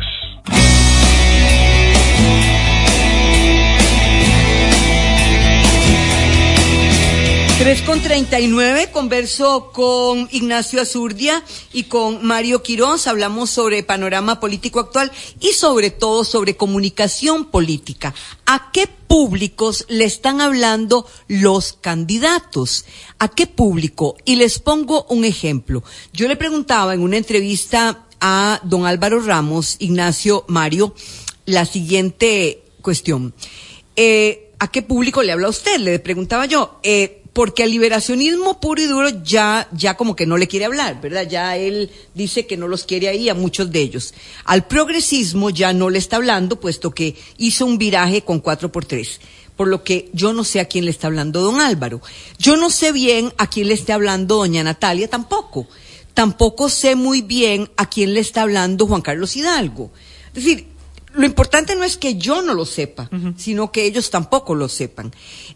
tres con treinta y nueve, converso con Ignacio Azurdia y con Mario Quiroz, hablamos sobre panorama político actual y sobre todo sobre comunicación política. ¿A qué públicos le están hablando los candidatos? ¿A qué público? Y les pongo un ejemplo. Yo le preguntaba en una entrevista a don Álvaro Ramos, Ignacio, Mario, la siguiente cuestión. Eh, ¿a qué público le habla usted? Le preguntaba yo, eh, porque al liberacionismo puro y duro ya, ya como que no le quiere hablar, ¿verdad? Ya él dice que no los quiere ahí a muchos de ellos. Al progresismo ya no le está hablando, puesto que hizo un viraje con cuatro por tres. Por lo que yo no sé a quién le está hablando don Álvaro. Yo no sé bien a quién le está hablando doña Natalia tampoco. Tampoco sé muy bien a quién le está hablando Juan Carlos Hidalgo. Es decir, lo importante no es que yo no lo sepa, uh-huh. sino que ellos tampoco lo sepan.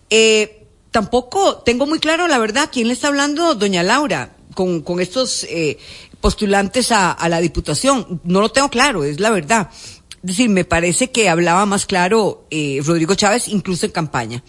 Eh, tampoco tengo muy claro, la verdad, quién le está hablando doña Laura con, con estos eh, postulantes a, a la diputación. No lo tengo claro, es la verdad. Es decir, me parece que hablaba más claro eh, Rodrigo Chávez, incluso en campaña.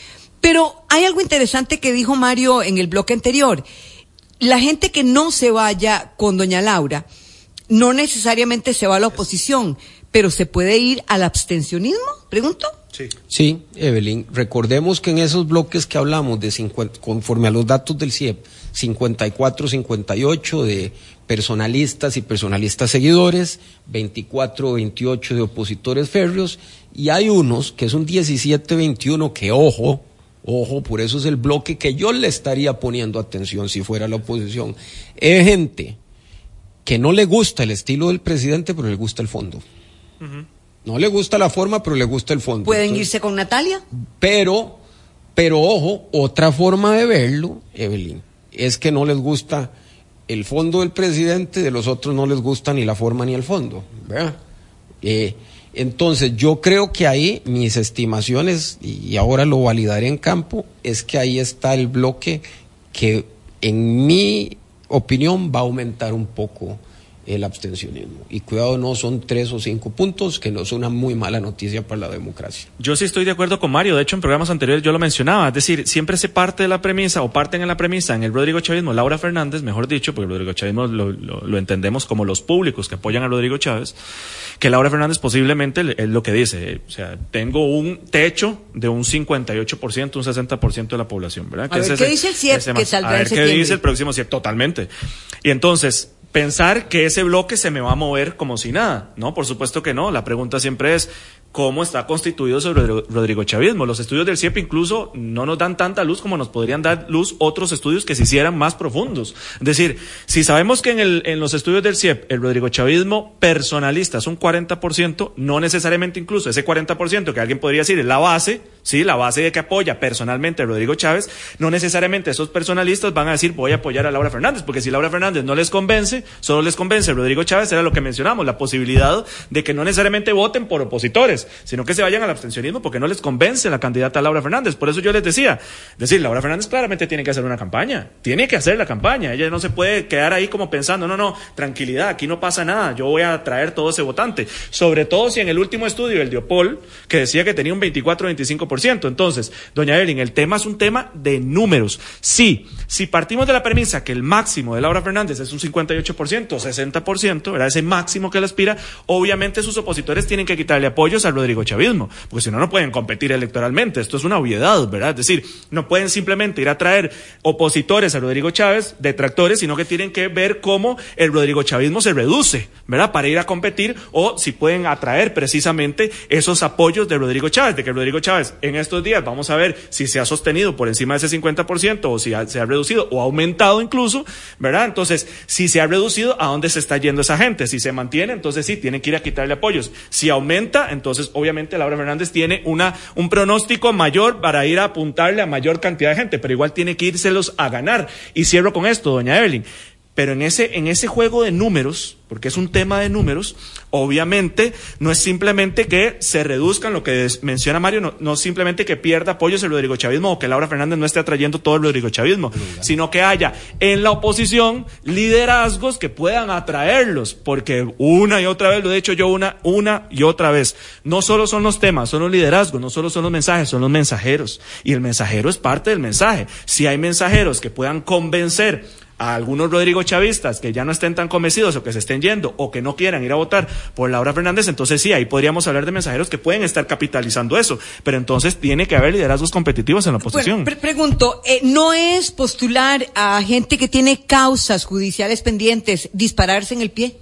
Pero hay algo interesante que dijo Mario en el bloque anterior. La gente que no se vaya con doña Laura no necesariamente se va a la oposición, pero ¿se puede ir al abstencionismo? ¿Pregunto? Sí. Sí, Evelyn, recordemos que en esos bloques que hablamos, de cincuenta, conforme a los datos del C I E P, cincuenta y cuatro, cincuenta y ocho de personalistas y personalistas seguidores, veinticuatro, veintiocho de opositores férreos, y hay unos que es un diecisiete, veintiuno que, ojo, ojo, por eso es el bloque que yo le estaría poniendo atención si fuera la oposición, es gente que no le gusta el estilo del presidente, pero le gusta el fondo. Uh-huh. No le gusta la forma, pero le gusta el fondo. ¿Pueden Entonces, irse con Natalia? Pero, pero ojo, otra forma de verlo, Evelyn, es que no les gusta el fondo del presidente, de los otros no les gusta ni la forma ni el fondo, ¿verdad? Eh, entonces yo creo que ahí mis estimaciones, y ahora lo validaré en campo, es que ahí está el bloque que en mi opinión va a aumentar un poco el abstencionismo. Y cuidado, no son tres o cinco puntos, que no es una muy mala noticia para la democracia. Yo sí estoy de acuerdo con Mario, de hecho en programas anteriores yo lo mencionaba, es decir, siempre se parte de la premisa, o parten en la premisa, en el Rodrigo Chavismo, Laura Fernández, mejor dicho, porque el Rodrigo Chavismo lo, lo, lo entendemos como los públicos que apoyan a Rodrigo Chávez, que Laura Fernández posiblemente es lo que dice, o sea, tengo un techo de un cincuenta y ocho por ciento, un sesenta por ciento de la población, ¿verdad? A ver, ¿qué dice el C I E P que saldrá en septiembre? A ver qué dice el próximo C I E P, totalmente. Y entonces, pensar que ese bloque se me va a mover como si nada, ¿no? Por supuesto que no. La pregunta siempre es, ¿cómo está constituido sobre Rodrigo Chavismo? Los estudios del C I E P incluso no nos dan tanta luz como nos podrían dar luz otros estudios que se hicieran más profundos. Es decir, si sabemos que en, el, en los estudios del C I E P el Rodrigo Chavismo personalista es un cuarenta por ciento, no necesariamente incluso ese cuarenta por ciento que alguien podría decir es la base, sí, la base de que apoya personalmente a Rodrigo Chávez, no necesariamente esos personalistas van a decir voy a apoyar a Laura Fernández, porque si Laura Fernández no les convence, solo les convence a Rodrigo Chávez, era lo que mencionamos, la posibilidad de que no necesariamente voten por opositores, sino que se vayan al abstencionismo porque no les convence la candidata Laura Fernández. Por eso yo les decía, decir, Laura Fernández claramente tiene que hacer una campaña, tiene que hacer la campaña, ella no se puede quedar ahí como pensando, no, no, tranquilidad, aquí no pasa nada, yo voy a traer todo ese votante, sobre todo si en el último estudio, el de Opol, que decía que tenía un veinticuatro, veinticinco por ciento. Entonces, doña Evelyn, el tema es un tema de números. Sí, si partimos de la premisa que el máximo de Laura Fernández es un cincuenta y ocho por ciento, sesenta por ciento, ¿verdad? Ese máximo que le aspira, obviamente sus opositores tienen que quitarle apoyos al Rodrigo Chavismo, porque si no, no pueden competir electoralmente. Esto es una obviedad, ¿verdad? Es decir, no pueden simplemente ir a traer opositores a Rodrigo Chávez, detractores, sino que tienen que ver cómo el Rodrigo Chavismo se reduce, ¿verdad? Para ir a competir, o si pueden atraer precisamente esos apoyos de Rodrigo Chávez, de que Rodrigo Chávez en estos días, vamos a ver si se ha sostenido por encima de ese cincuenta por ciento o si ha, se ha reducido o ha aumentado incluso, ¿verdad? Entonces, si se ha reducido, ¿a dónde se está yendo esa gente? Si se mantiene, entonces sí, tienen que ir a quitarle apoyos. Si aumenta, entonces obviamente Laura Fernández tiene una, un pronóstico mayor para ir a apuntarle a mayor cantidad de gente, pero igual tiene que írselos a ganar. Y cierro con esto, doña Evelyn. Pero en ese, en ese juego de números, porque es un tema de números, obviamente no es simplemente que se reduzcan, lo que menciona Mario, no, no simplemente que pierda apoyos el Rodrigo Chavismo o que Laura Fernández no esté atrayendo todo el Rodrigo Chavismo, sino que haya en la oposición liderazgos que puedan atraerlos, porque una y otra vez, lo he dicho yo una, una y otra vez, no solo son los temas, son los liderazgos, no solo son los mensajes, son los mensajeros, y el mensajero es parte del mensaje. Si hay mensajeros que puedan convencer a algunos Rodrigo Chavistas que ya no estén tan convencidos o que se estén yendo o que no quieran ir a votar por Laura Fernández, entonces sí, ahí podríamos hablar de mensajeros que pueden estar capitalizando eso, pero entonces tiene que haber liderazgos competitivos en la oposición. Bueno, pre- pregunto, eh, ¿no es postular a gente que tiene causas judiciales pendientes dispararse en el pie?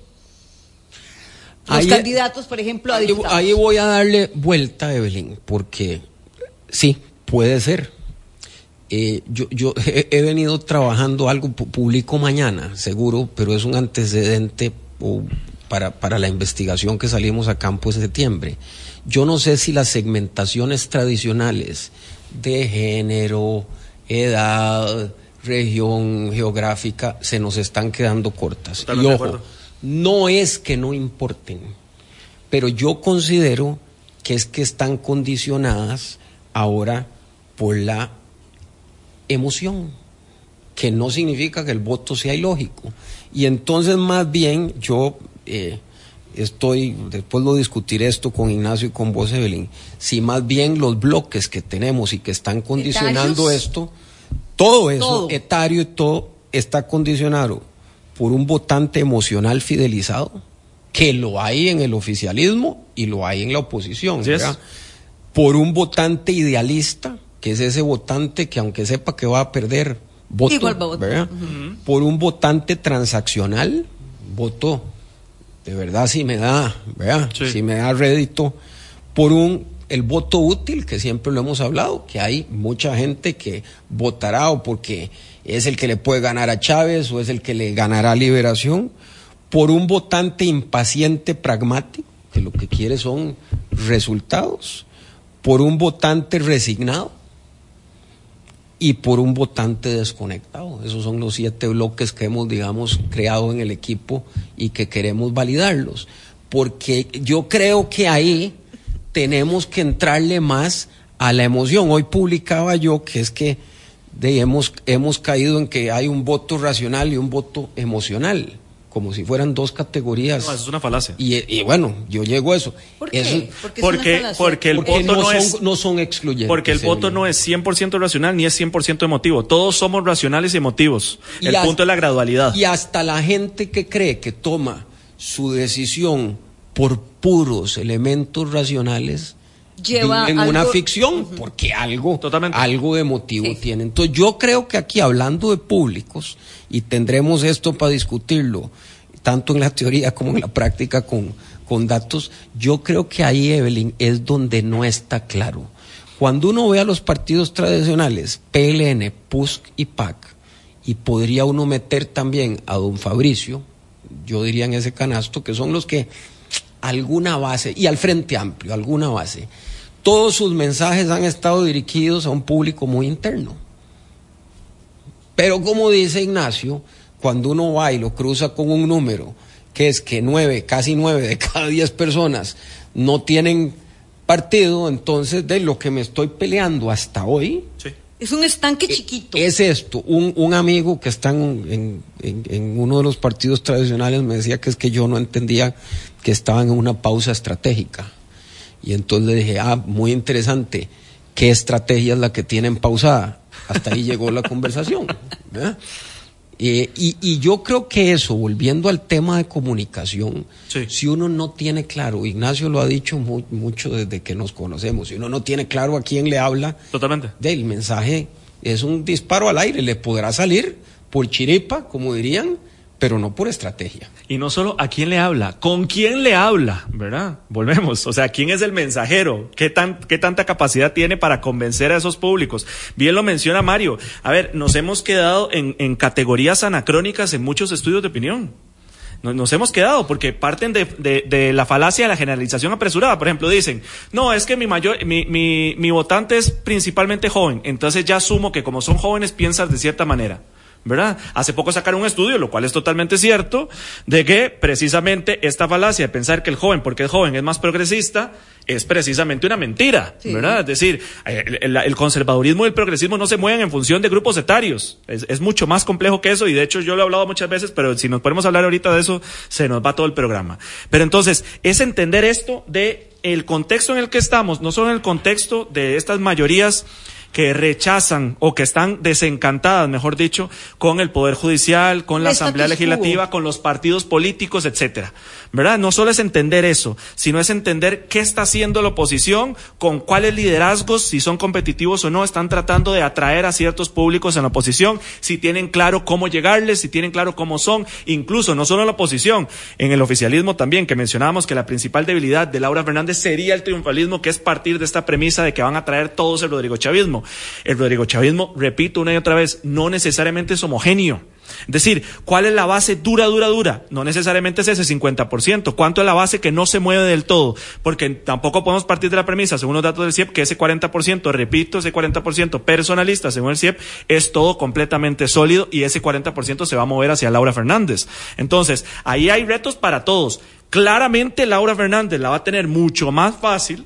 Los ahí, candidatos, por ejemplo, a ahí, diputados. Ahí voy a darle vuelta, Evelyn, porque sí, puede ser. Eh, yo yo he, he venido trabajando algo, publico mañana, seguro, pero es un antecedente uh, para, para la investigación que salimos a campo en septiembre. Yo no sé si las segmentaciones tradicionales de género, edad, región geográfica se nos están quedando cortas. Totalmente y ojo, no es que no importen, pero yo considero que es que están condicionadas ahora por la emoción, que no significa que el voto sea ilógico. Y entonces más bien yo eh, estoy, después lo discutiré esto con Ignacio y con vos, Evelyn, si más bien los bloques que tenemos y que están condicionando ¿Etarios? Esto, todo eso, todo. etario y todo, está condicionado por un votante emocional fidelizado, que lo hay en el oficialismo y lo hay en la oposición, ¿verdad? Por un votante idealista, que es ese votante que aunque sepa que va a perder, voto, igual voto. ¿verdad? Uh-huh. Por un votante transaccional, voto, de verdad si me da, ¿verdad? Sí. Si me da rédito, por un, el voto útil, que siempre lo hemos hablado, que hay mucha gente que votará o porque es el que le puede ganar a Chávez o es el que le ganará a Liberación, por un votante impaciente pragmático, que lo que quiere son resultados, por un votante resignado y por un votante desconectado. Esos son los siete bloques que hemos, digamos, creado en el equipo y que queremos validarlos. Porque yo creo que ahí tenemos que entrarle más a la emoción. Hoy publicaba yo que es que de, hemos, hemos caído en que hay un voto racional y un voto emocional, como si fueran dos categorías. No, eso es una falacia. Y, y bueno, yo llego a eso. ¿Por qué? Eso, porque, porque, porque el porque voto no, no son, es... no son excluyentes. Porque el voto no es cien por ciento racional ni es cien por ciento emotivo. Todos somos racionales y emotivos. Y el hasta, punto es la gradualidad. Y hasta la gente que cree que toma su decisión por puros elementos racionales lleva en algo, una ficción, uh-huh. porque algo, Totalmente. algo emotivo sí. tiene. Entonces yo creo que aquí, hablando de públicos, y tendremos esto para discutirlo, tanto en la teoría como en la práctica con, con datos, yo creo que ahí, Evelyn, es donde no está claro. Cuando uno ve a los partidos tradicionales, P L N, P U S C y P A C, y podría uno meter también a don Fabricio, yo diría en ese canasto, que son los que alguna base, y al Frente Amplio, alguna base, todos sus mensajes han estado dirigidos a un público muy interno. Pero como dice Ignacio, cuando uno va y lo cruza con un número, que es que nueve, casi nueve de cada diez personas no tienen partido, entonces de lo que me estoy peleando hasta hoy... Sí. Es un estanque chiquito. Es esto, un, un amigo que está en, en, en uno de los partidos tradicionales me decía que es que yo no entendía que estaban en una pausa estratégica. Y entonces le dije, ah, muy interesante, ¿qué estrategia es la que tienen pausada? Hasta ahí llegó la conversación, ¿verdad? Eh, y, y yo creo que eso, volviendo al tema de comunicación, sí. Si uno no tiene claro, Ignacio lo ha dicho muy, mucho desde que nos conocemos, si uno no tiene claro a quién le habla, totalmente, del mensaje es un disparo al aire, le podrá salir por chiripa, como dirían, pero no por estrategia. Y no solo a quién le habla, con quién le habla, ¿verdad? Volvemos, o sea, ¿quién es el mensajero? ¿Qué tan, qué tanta capacidad tiene para convencer a esos públicos? Bien lo menciona Mario. A ver, nos hemos quedado en, en categorías anacrónicas en muchos estudios de opinión. Nos, nos hemos quedado porque parten de, de, de la falacia de la generalización apresurada. Por ejemplo, dicen, no, es que mi mayor, mi, mi, mi votante es principalmente joven, entonces ya asumo que como son jóvenes piensan de cierta manera, ¿verdad? Hace poco sacaron un estudio, lo cual es totalmente cierto, de que precisamente esta falacia de pensar que el joven, porque es joven, es más progresista, es precisamente una mentira, sí. ¿verdad? Es decir, el, el, el conservadurismo y el progresismo no se mueven en función de grupos etarios, es, es mucho más complejo que eso, y de hecho yo lo he hablado muchas veces, pero si nos podemos hablar ahorita de eso, se nos va todo el programa. Pero entonces, es entender esto de el contexto en el que estamos, no solo en el contexto de estas mayorías que rechazan o que están desencantadas, mejor dicho, con el Poder Judicial, con la Asamblea Legislativa, con los partidos políticos, etcétera, ¿verdad? No solo es entender eso, sino es entender qué está haciendo la oposición, con cuáles liderazgos, si son competitivos o no, están tratando de atraer a ciertos públicos en la oposición, si tienen claro cómo llegarles, si tienen claro cómo son, incluso no solo en la oposición, en el oficialismo también, que mencionábamos que la principal debilidad de Laura Fernández sería el triunfalismo, que es partir de esta premisa de que van a traer todos el Rodrigo Chavismo. chavismo. El Rodrigo chavismo, repito una y otra vez, no necesariamente es homogéneo. Es decir, ¿cuál es la base dura, dura, dura? No necesariamente es ese cincuenta por ciento. ¿Cuánto es la base que no se mueve del todo? Porque tampoco podemos partir de la premisa, según los datos del C I E P, que ese cuarenta por ciento, repito, ese cuarenta por ciento personalista, según el C I E P, es todo completamente sólido y ese cuarenta por ciento se va a mover hacia Laura Fernández. Entonces, ahí hay retos para todos. Claramente Laura Fernández la va a tener mucho más fácil.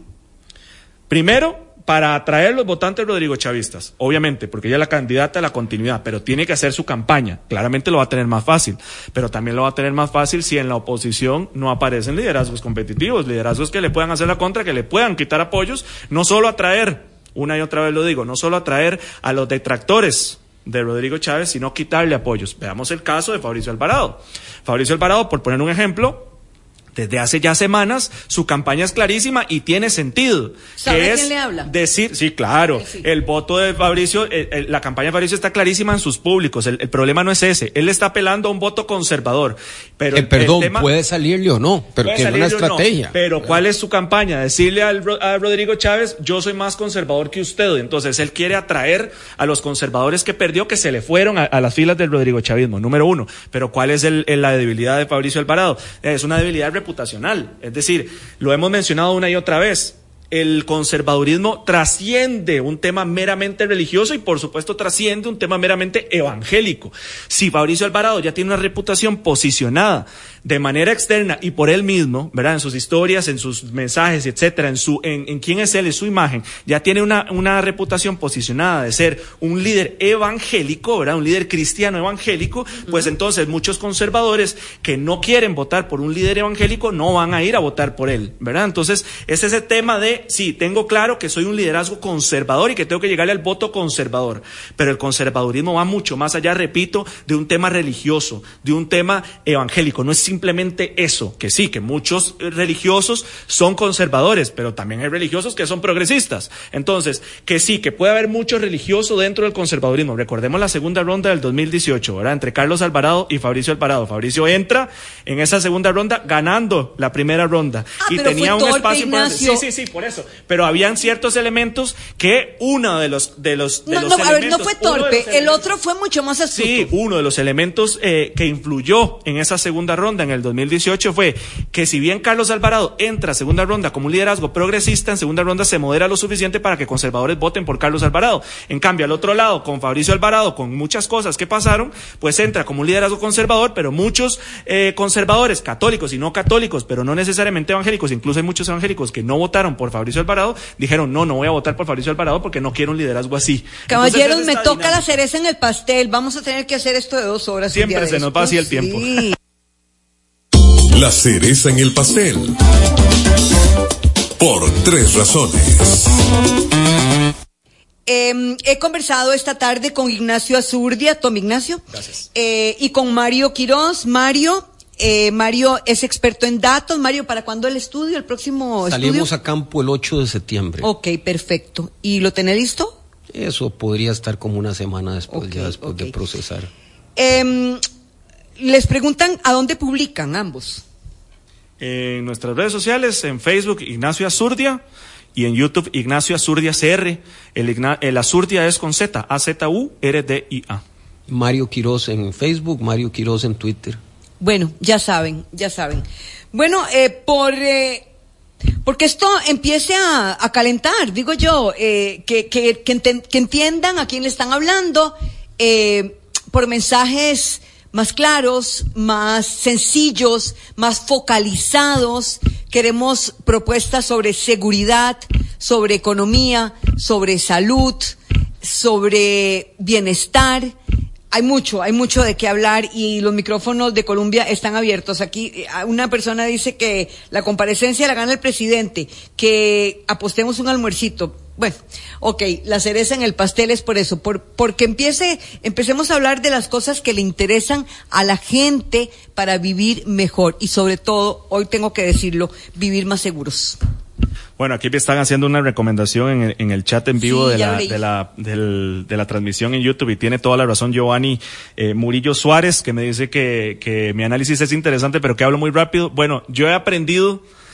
Primero, para atraer los votantes Rodrigo chavistas, obviamente, porque ella es la candidata a la continuidad, pero tiene que hacer su campaña. Claramente lo va a tener más fácil, pero también lo va a tener más fácil si en la oposición no aparecen liderazgos competitivos, liderazgos que le puedan hacer la contra, que le puedan quitar apoyos, no solo atraer, una y otra vez lo digo, no solo atraer a los detractores de Rodrigo Chávez, sino quitarle apoyos. Veamos el caso de Fabricio Alvarado. Fabricio Alvarado, por poner un ejemplo, desde hace ya semanas, su campaña es clarísima y tiene sentido. ¿Sabe que quién es le habla? Decir, sí, claro, Sí. el voto de Fabricio, el, el, la campaña de Fabricio está clarísima en sus públicos. El, el problema no es ese. Él está apelando a un voto conservador. Pero Eh, el, perdón, el tema, puede salirle o no, pero puede tiene una salirle o no, estrategia. pero ¿cuál es su campaña? Decirle al, a Rodrigo Chávez, yo soy más conservador que usted. Entonces él quiere atraer a los conservadores que perdió, que se le fueron a, a las filas del Rodrigo Chavismo, número uno. Pero ¿cuál es el, el, la debilidad de Fabricio Alvarado? Es una debilidad reputacional. Es decir, lo hemos mencionado una y otra vez. El conservadurismo trasciende un tema meramente religioso y por supuesto trasciende un tema meramente evangélico. Si Fabricio Alvarado ya tiene una reputación posicionada de manera externa y por él mismo, ¿verdad? En sus historias, en sus mensajes, etcétera, en su, en, en quién es él, en su imagen, ya tiene una, una reputación posicionada de ser un líder evangélico, ¿verdad? Un líder cristiano evangélico, pues uh-huh. Entonces muchos conservadores que no quieren votar por un líder evangélico no van a ir a votar por él, ¿verdad? Entonces es ese tema de sí, tengo claro que soy un liderazgo conservador y que tengo que llegarle al voto conservador, pero el conservadurismo va mucho más allá, repito, de un tema religioso, de un tema evangélico. No es simplemente eso, que sí, que muchos religiosos son conservadores, pero también hay religiosos que son progresistas. Entonces, que sí, que puede haber mucho religioso dentro del conservadurismo. Recordemos la segunda ronda del dos mil dieciocho, ¿verdad? Entre Carlos Alvarado y Fabricio Alvarado. Fabricio entra en esa segunda ronda ganando la primera ronda ah, y pero tenía fue un torpe, espacio Ignacio. por... Sí, sí, sí, por eso. Pero habían ciertos elementos que uno de los de los de no, los no, elementos, a ver, no fue torpe, el elementos, otro fue mucho más astuto. Sí, uno de los elementos eh, que influyó en esa segunda ronda en el dos mil dieciocho fue que si bien Carlos Alvarado entra a segunda ronda como un liderazgo progresista, en segunda ronda se modera lo suficiente para que conservadores voten por Carlos Alvarado. En cambio, al otro lado, con Fabricio Alvarado, con muchas cosas que pasaron, pues entra como un liderazgo conservador, pero muchos eh, conservadores, católicos y no católicos, pero no necesariamente evangélicos, incluso hay muchos evangélicos que no votaron por Fabricio Alvarado, dijeron, no, no voy a votar por Fabricio Alvarado porque no quiero un liderazgo así. Caballeros, Entonces, me toca dinámica. la cereza en el pastel. Vamos a tener que hacer esto de dos horas. Siempre se nos va así el tiempo. Sí. La cereza en el pastel. Por tres razones. Eh, he conversado esta tarde con Ignacio Azurdia, Tom Ignacio, Gracias. Eh, y con Mario Quiroz. Mario, eh, Mario es experto en datos. Mario, ¿para cuándo el estudio, el próximo Salimos estudio? a campo el ocho de septiembre. Ok, perfecto. ¿Y lo tenés listo? Eso podría estar como una semana después, Ok, ya después ok. de procesar. Eh, les preguntan a dónde publican ambos. En nuestras redes sociales, en Facebook, Ignacio Azurdia, y en YouTube, Ignacio Azurdia C R. El, Igna, el Azurdia es con Z, A Z U R D I A. Mario Quiroz en Facebook, Mario Quiroz en Twitter. Bueno, ya saben, ya saben. Bueno, eh, por eh, porque esto empiece a, a calentar, digo yo, eh, que, que, que, enten, que entiendan a quién le están hablando, eh, por mensajes más claros, más sencillos, más focalizados. Queremos propuestas sobre seguridad, sobre economía, sobre salud, sobre bienestar. Hay mucho, hay mucho de qué hablar y los micrófonos de Colombia están abiertos. Aquí una persona dice que la comparecencia la gana el presidente, que apostemos un almuercito. Bueno, ok, la cereza en el pastel es por eso, por, porque empiece, empecemos a hablar de las cosas que le interesan a la gente para vivir mejor y sobre todo, hoy tengo que decirlo, vivir más seguros. Bueno, aquí me están haciendo una recomendación en el, en el chat en vivo Sí, de, ya la, leí. de, la, del, de la transmisión en YouTube y tiene toda la razón Giovanni eh, Murillo Suárez, que me dice que, que mi análisis es interesante pero que hablo muy rápido. Bueno, yo he aprendido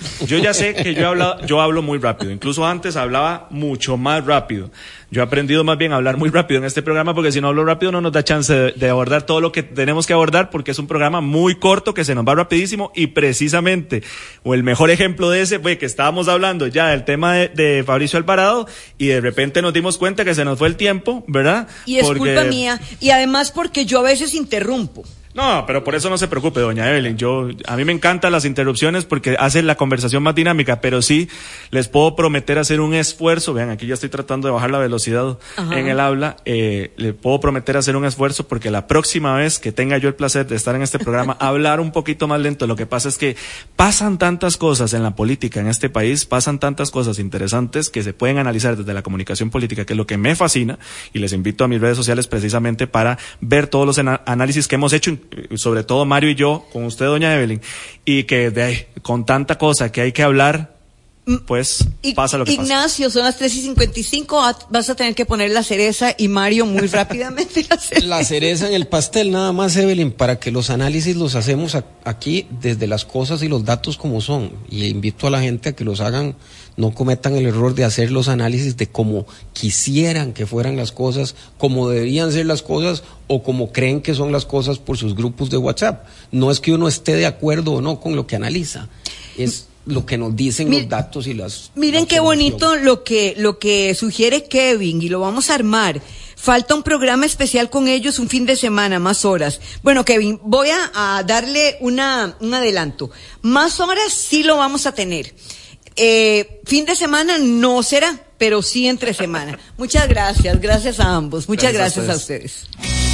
Yo ya sé que yo, he hablado, yo hablo muy rápido, incluso antes hablaba mucho más rápido. Yo he aprendido más bien a hablar muy rápido en este programa porque si no hablo rápido no nos da chance de, de abordar todo lo que tenemos que abordar porque es un programa muy corto que se nos va rapidísimo y precisamente, o el mejor ejemplo de ese fue que estábamos hablando ya del tema de, de Fabricio Alvarado y de repente nos dimos cuenta que se nos fue el tiempo, ¿verdad? Y es porque... culpa mía y además porque yo a veces interrumpo. No, pero por eso no se preocupe, doña Evelyn. Yo, a mí me encantan las interrupciones porque hacen la conversación más dinámica, pero sí les puedo prometer hacer un esfuerzo. Vean, aquí ya estoy tratando de bajar la velocidad Ajá. en el habla. Eh, le puedo prometer hacer un esfuerzo porque la próxima vez que tenga yo el placer de estar en este programa, hablar un poquito más lento. Lo que pasa es que pasan tantas cosas en la política en este país, pasan tantas cosas interesantes que se pueden analizar desde la comunicación política, que es lo que me fascina, y les invito a mis redes sociales precisamente para ver todos los análisis que hemos hecho, sobre todo Mario y yo, con usted, doña Evelyn, y que de ahí, con tanta cosa que hay que hablar, pues y, pasa lo que Ignacio, pasa. Ignacio, son las tres y cincuenta y cinco, vas a tener que poner la cereza y Mario muy rápidamente la cereza. La cereza en el pastel, nada más, Evelyn, para que los análisis los hacemos a, aquí desde las cosas y los datos como son, y invito a la gente a que los hagan, no cometan el error de hacer los análisis de cómo quisieran que fueran las cosas, cómo deberían ser las cosas o como creen que son las cosas por sus grupos de WhatsApp. No es que uno esté de acuerdo o no con lo que analiza, es lo que nos dicen Mir, los datos y las... Miren qué bonito lo que, lo que sugiere Kevin, y lo vamos a armar. Falta un programa especial con ellos, un fin de semana, más horas. Bueno, Kevin, voy a, a darle una, un adelanto. Más horas sí lo vamos a tener. Eh, fin de semana no será, pero sí entre semana. Muchas gracias, gracias a ambos. Muchas gracias, gracias a ustedes. A ustedes.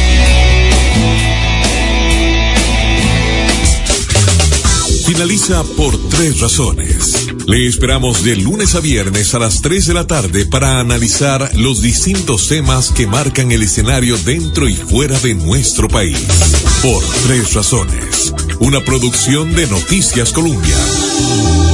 Finaliza Por Tres Razones. Le esperamos de lunes a viernes a las tres de la tarde para analizar los distintos temas que marcan el escenario dentro y fuera de nuestro país. Por Tres Razones, una producción de Noticias Colombia.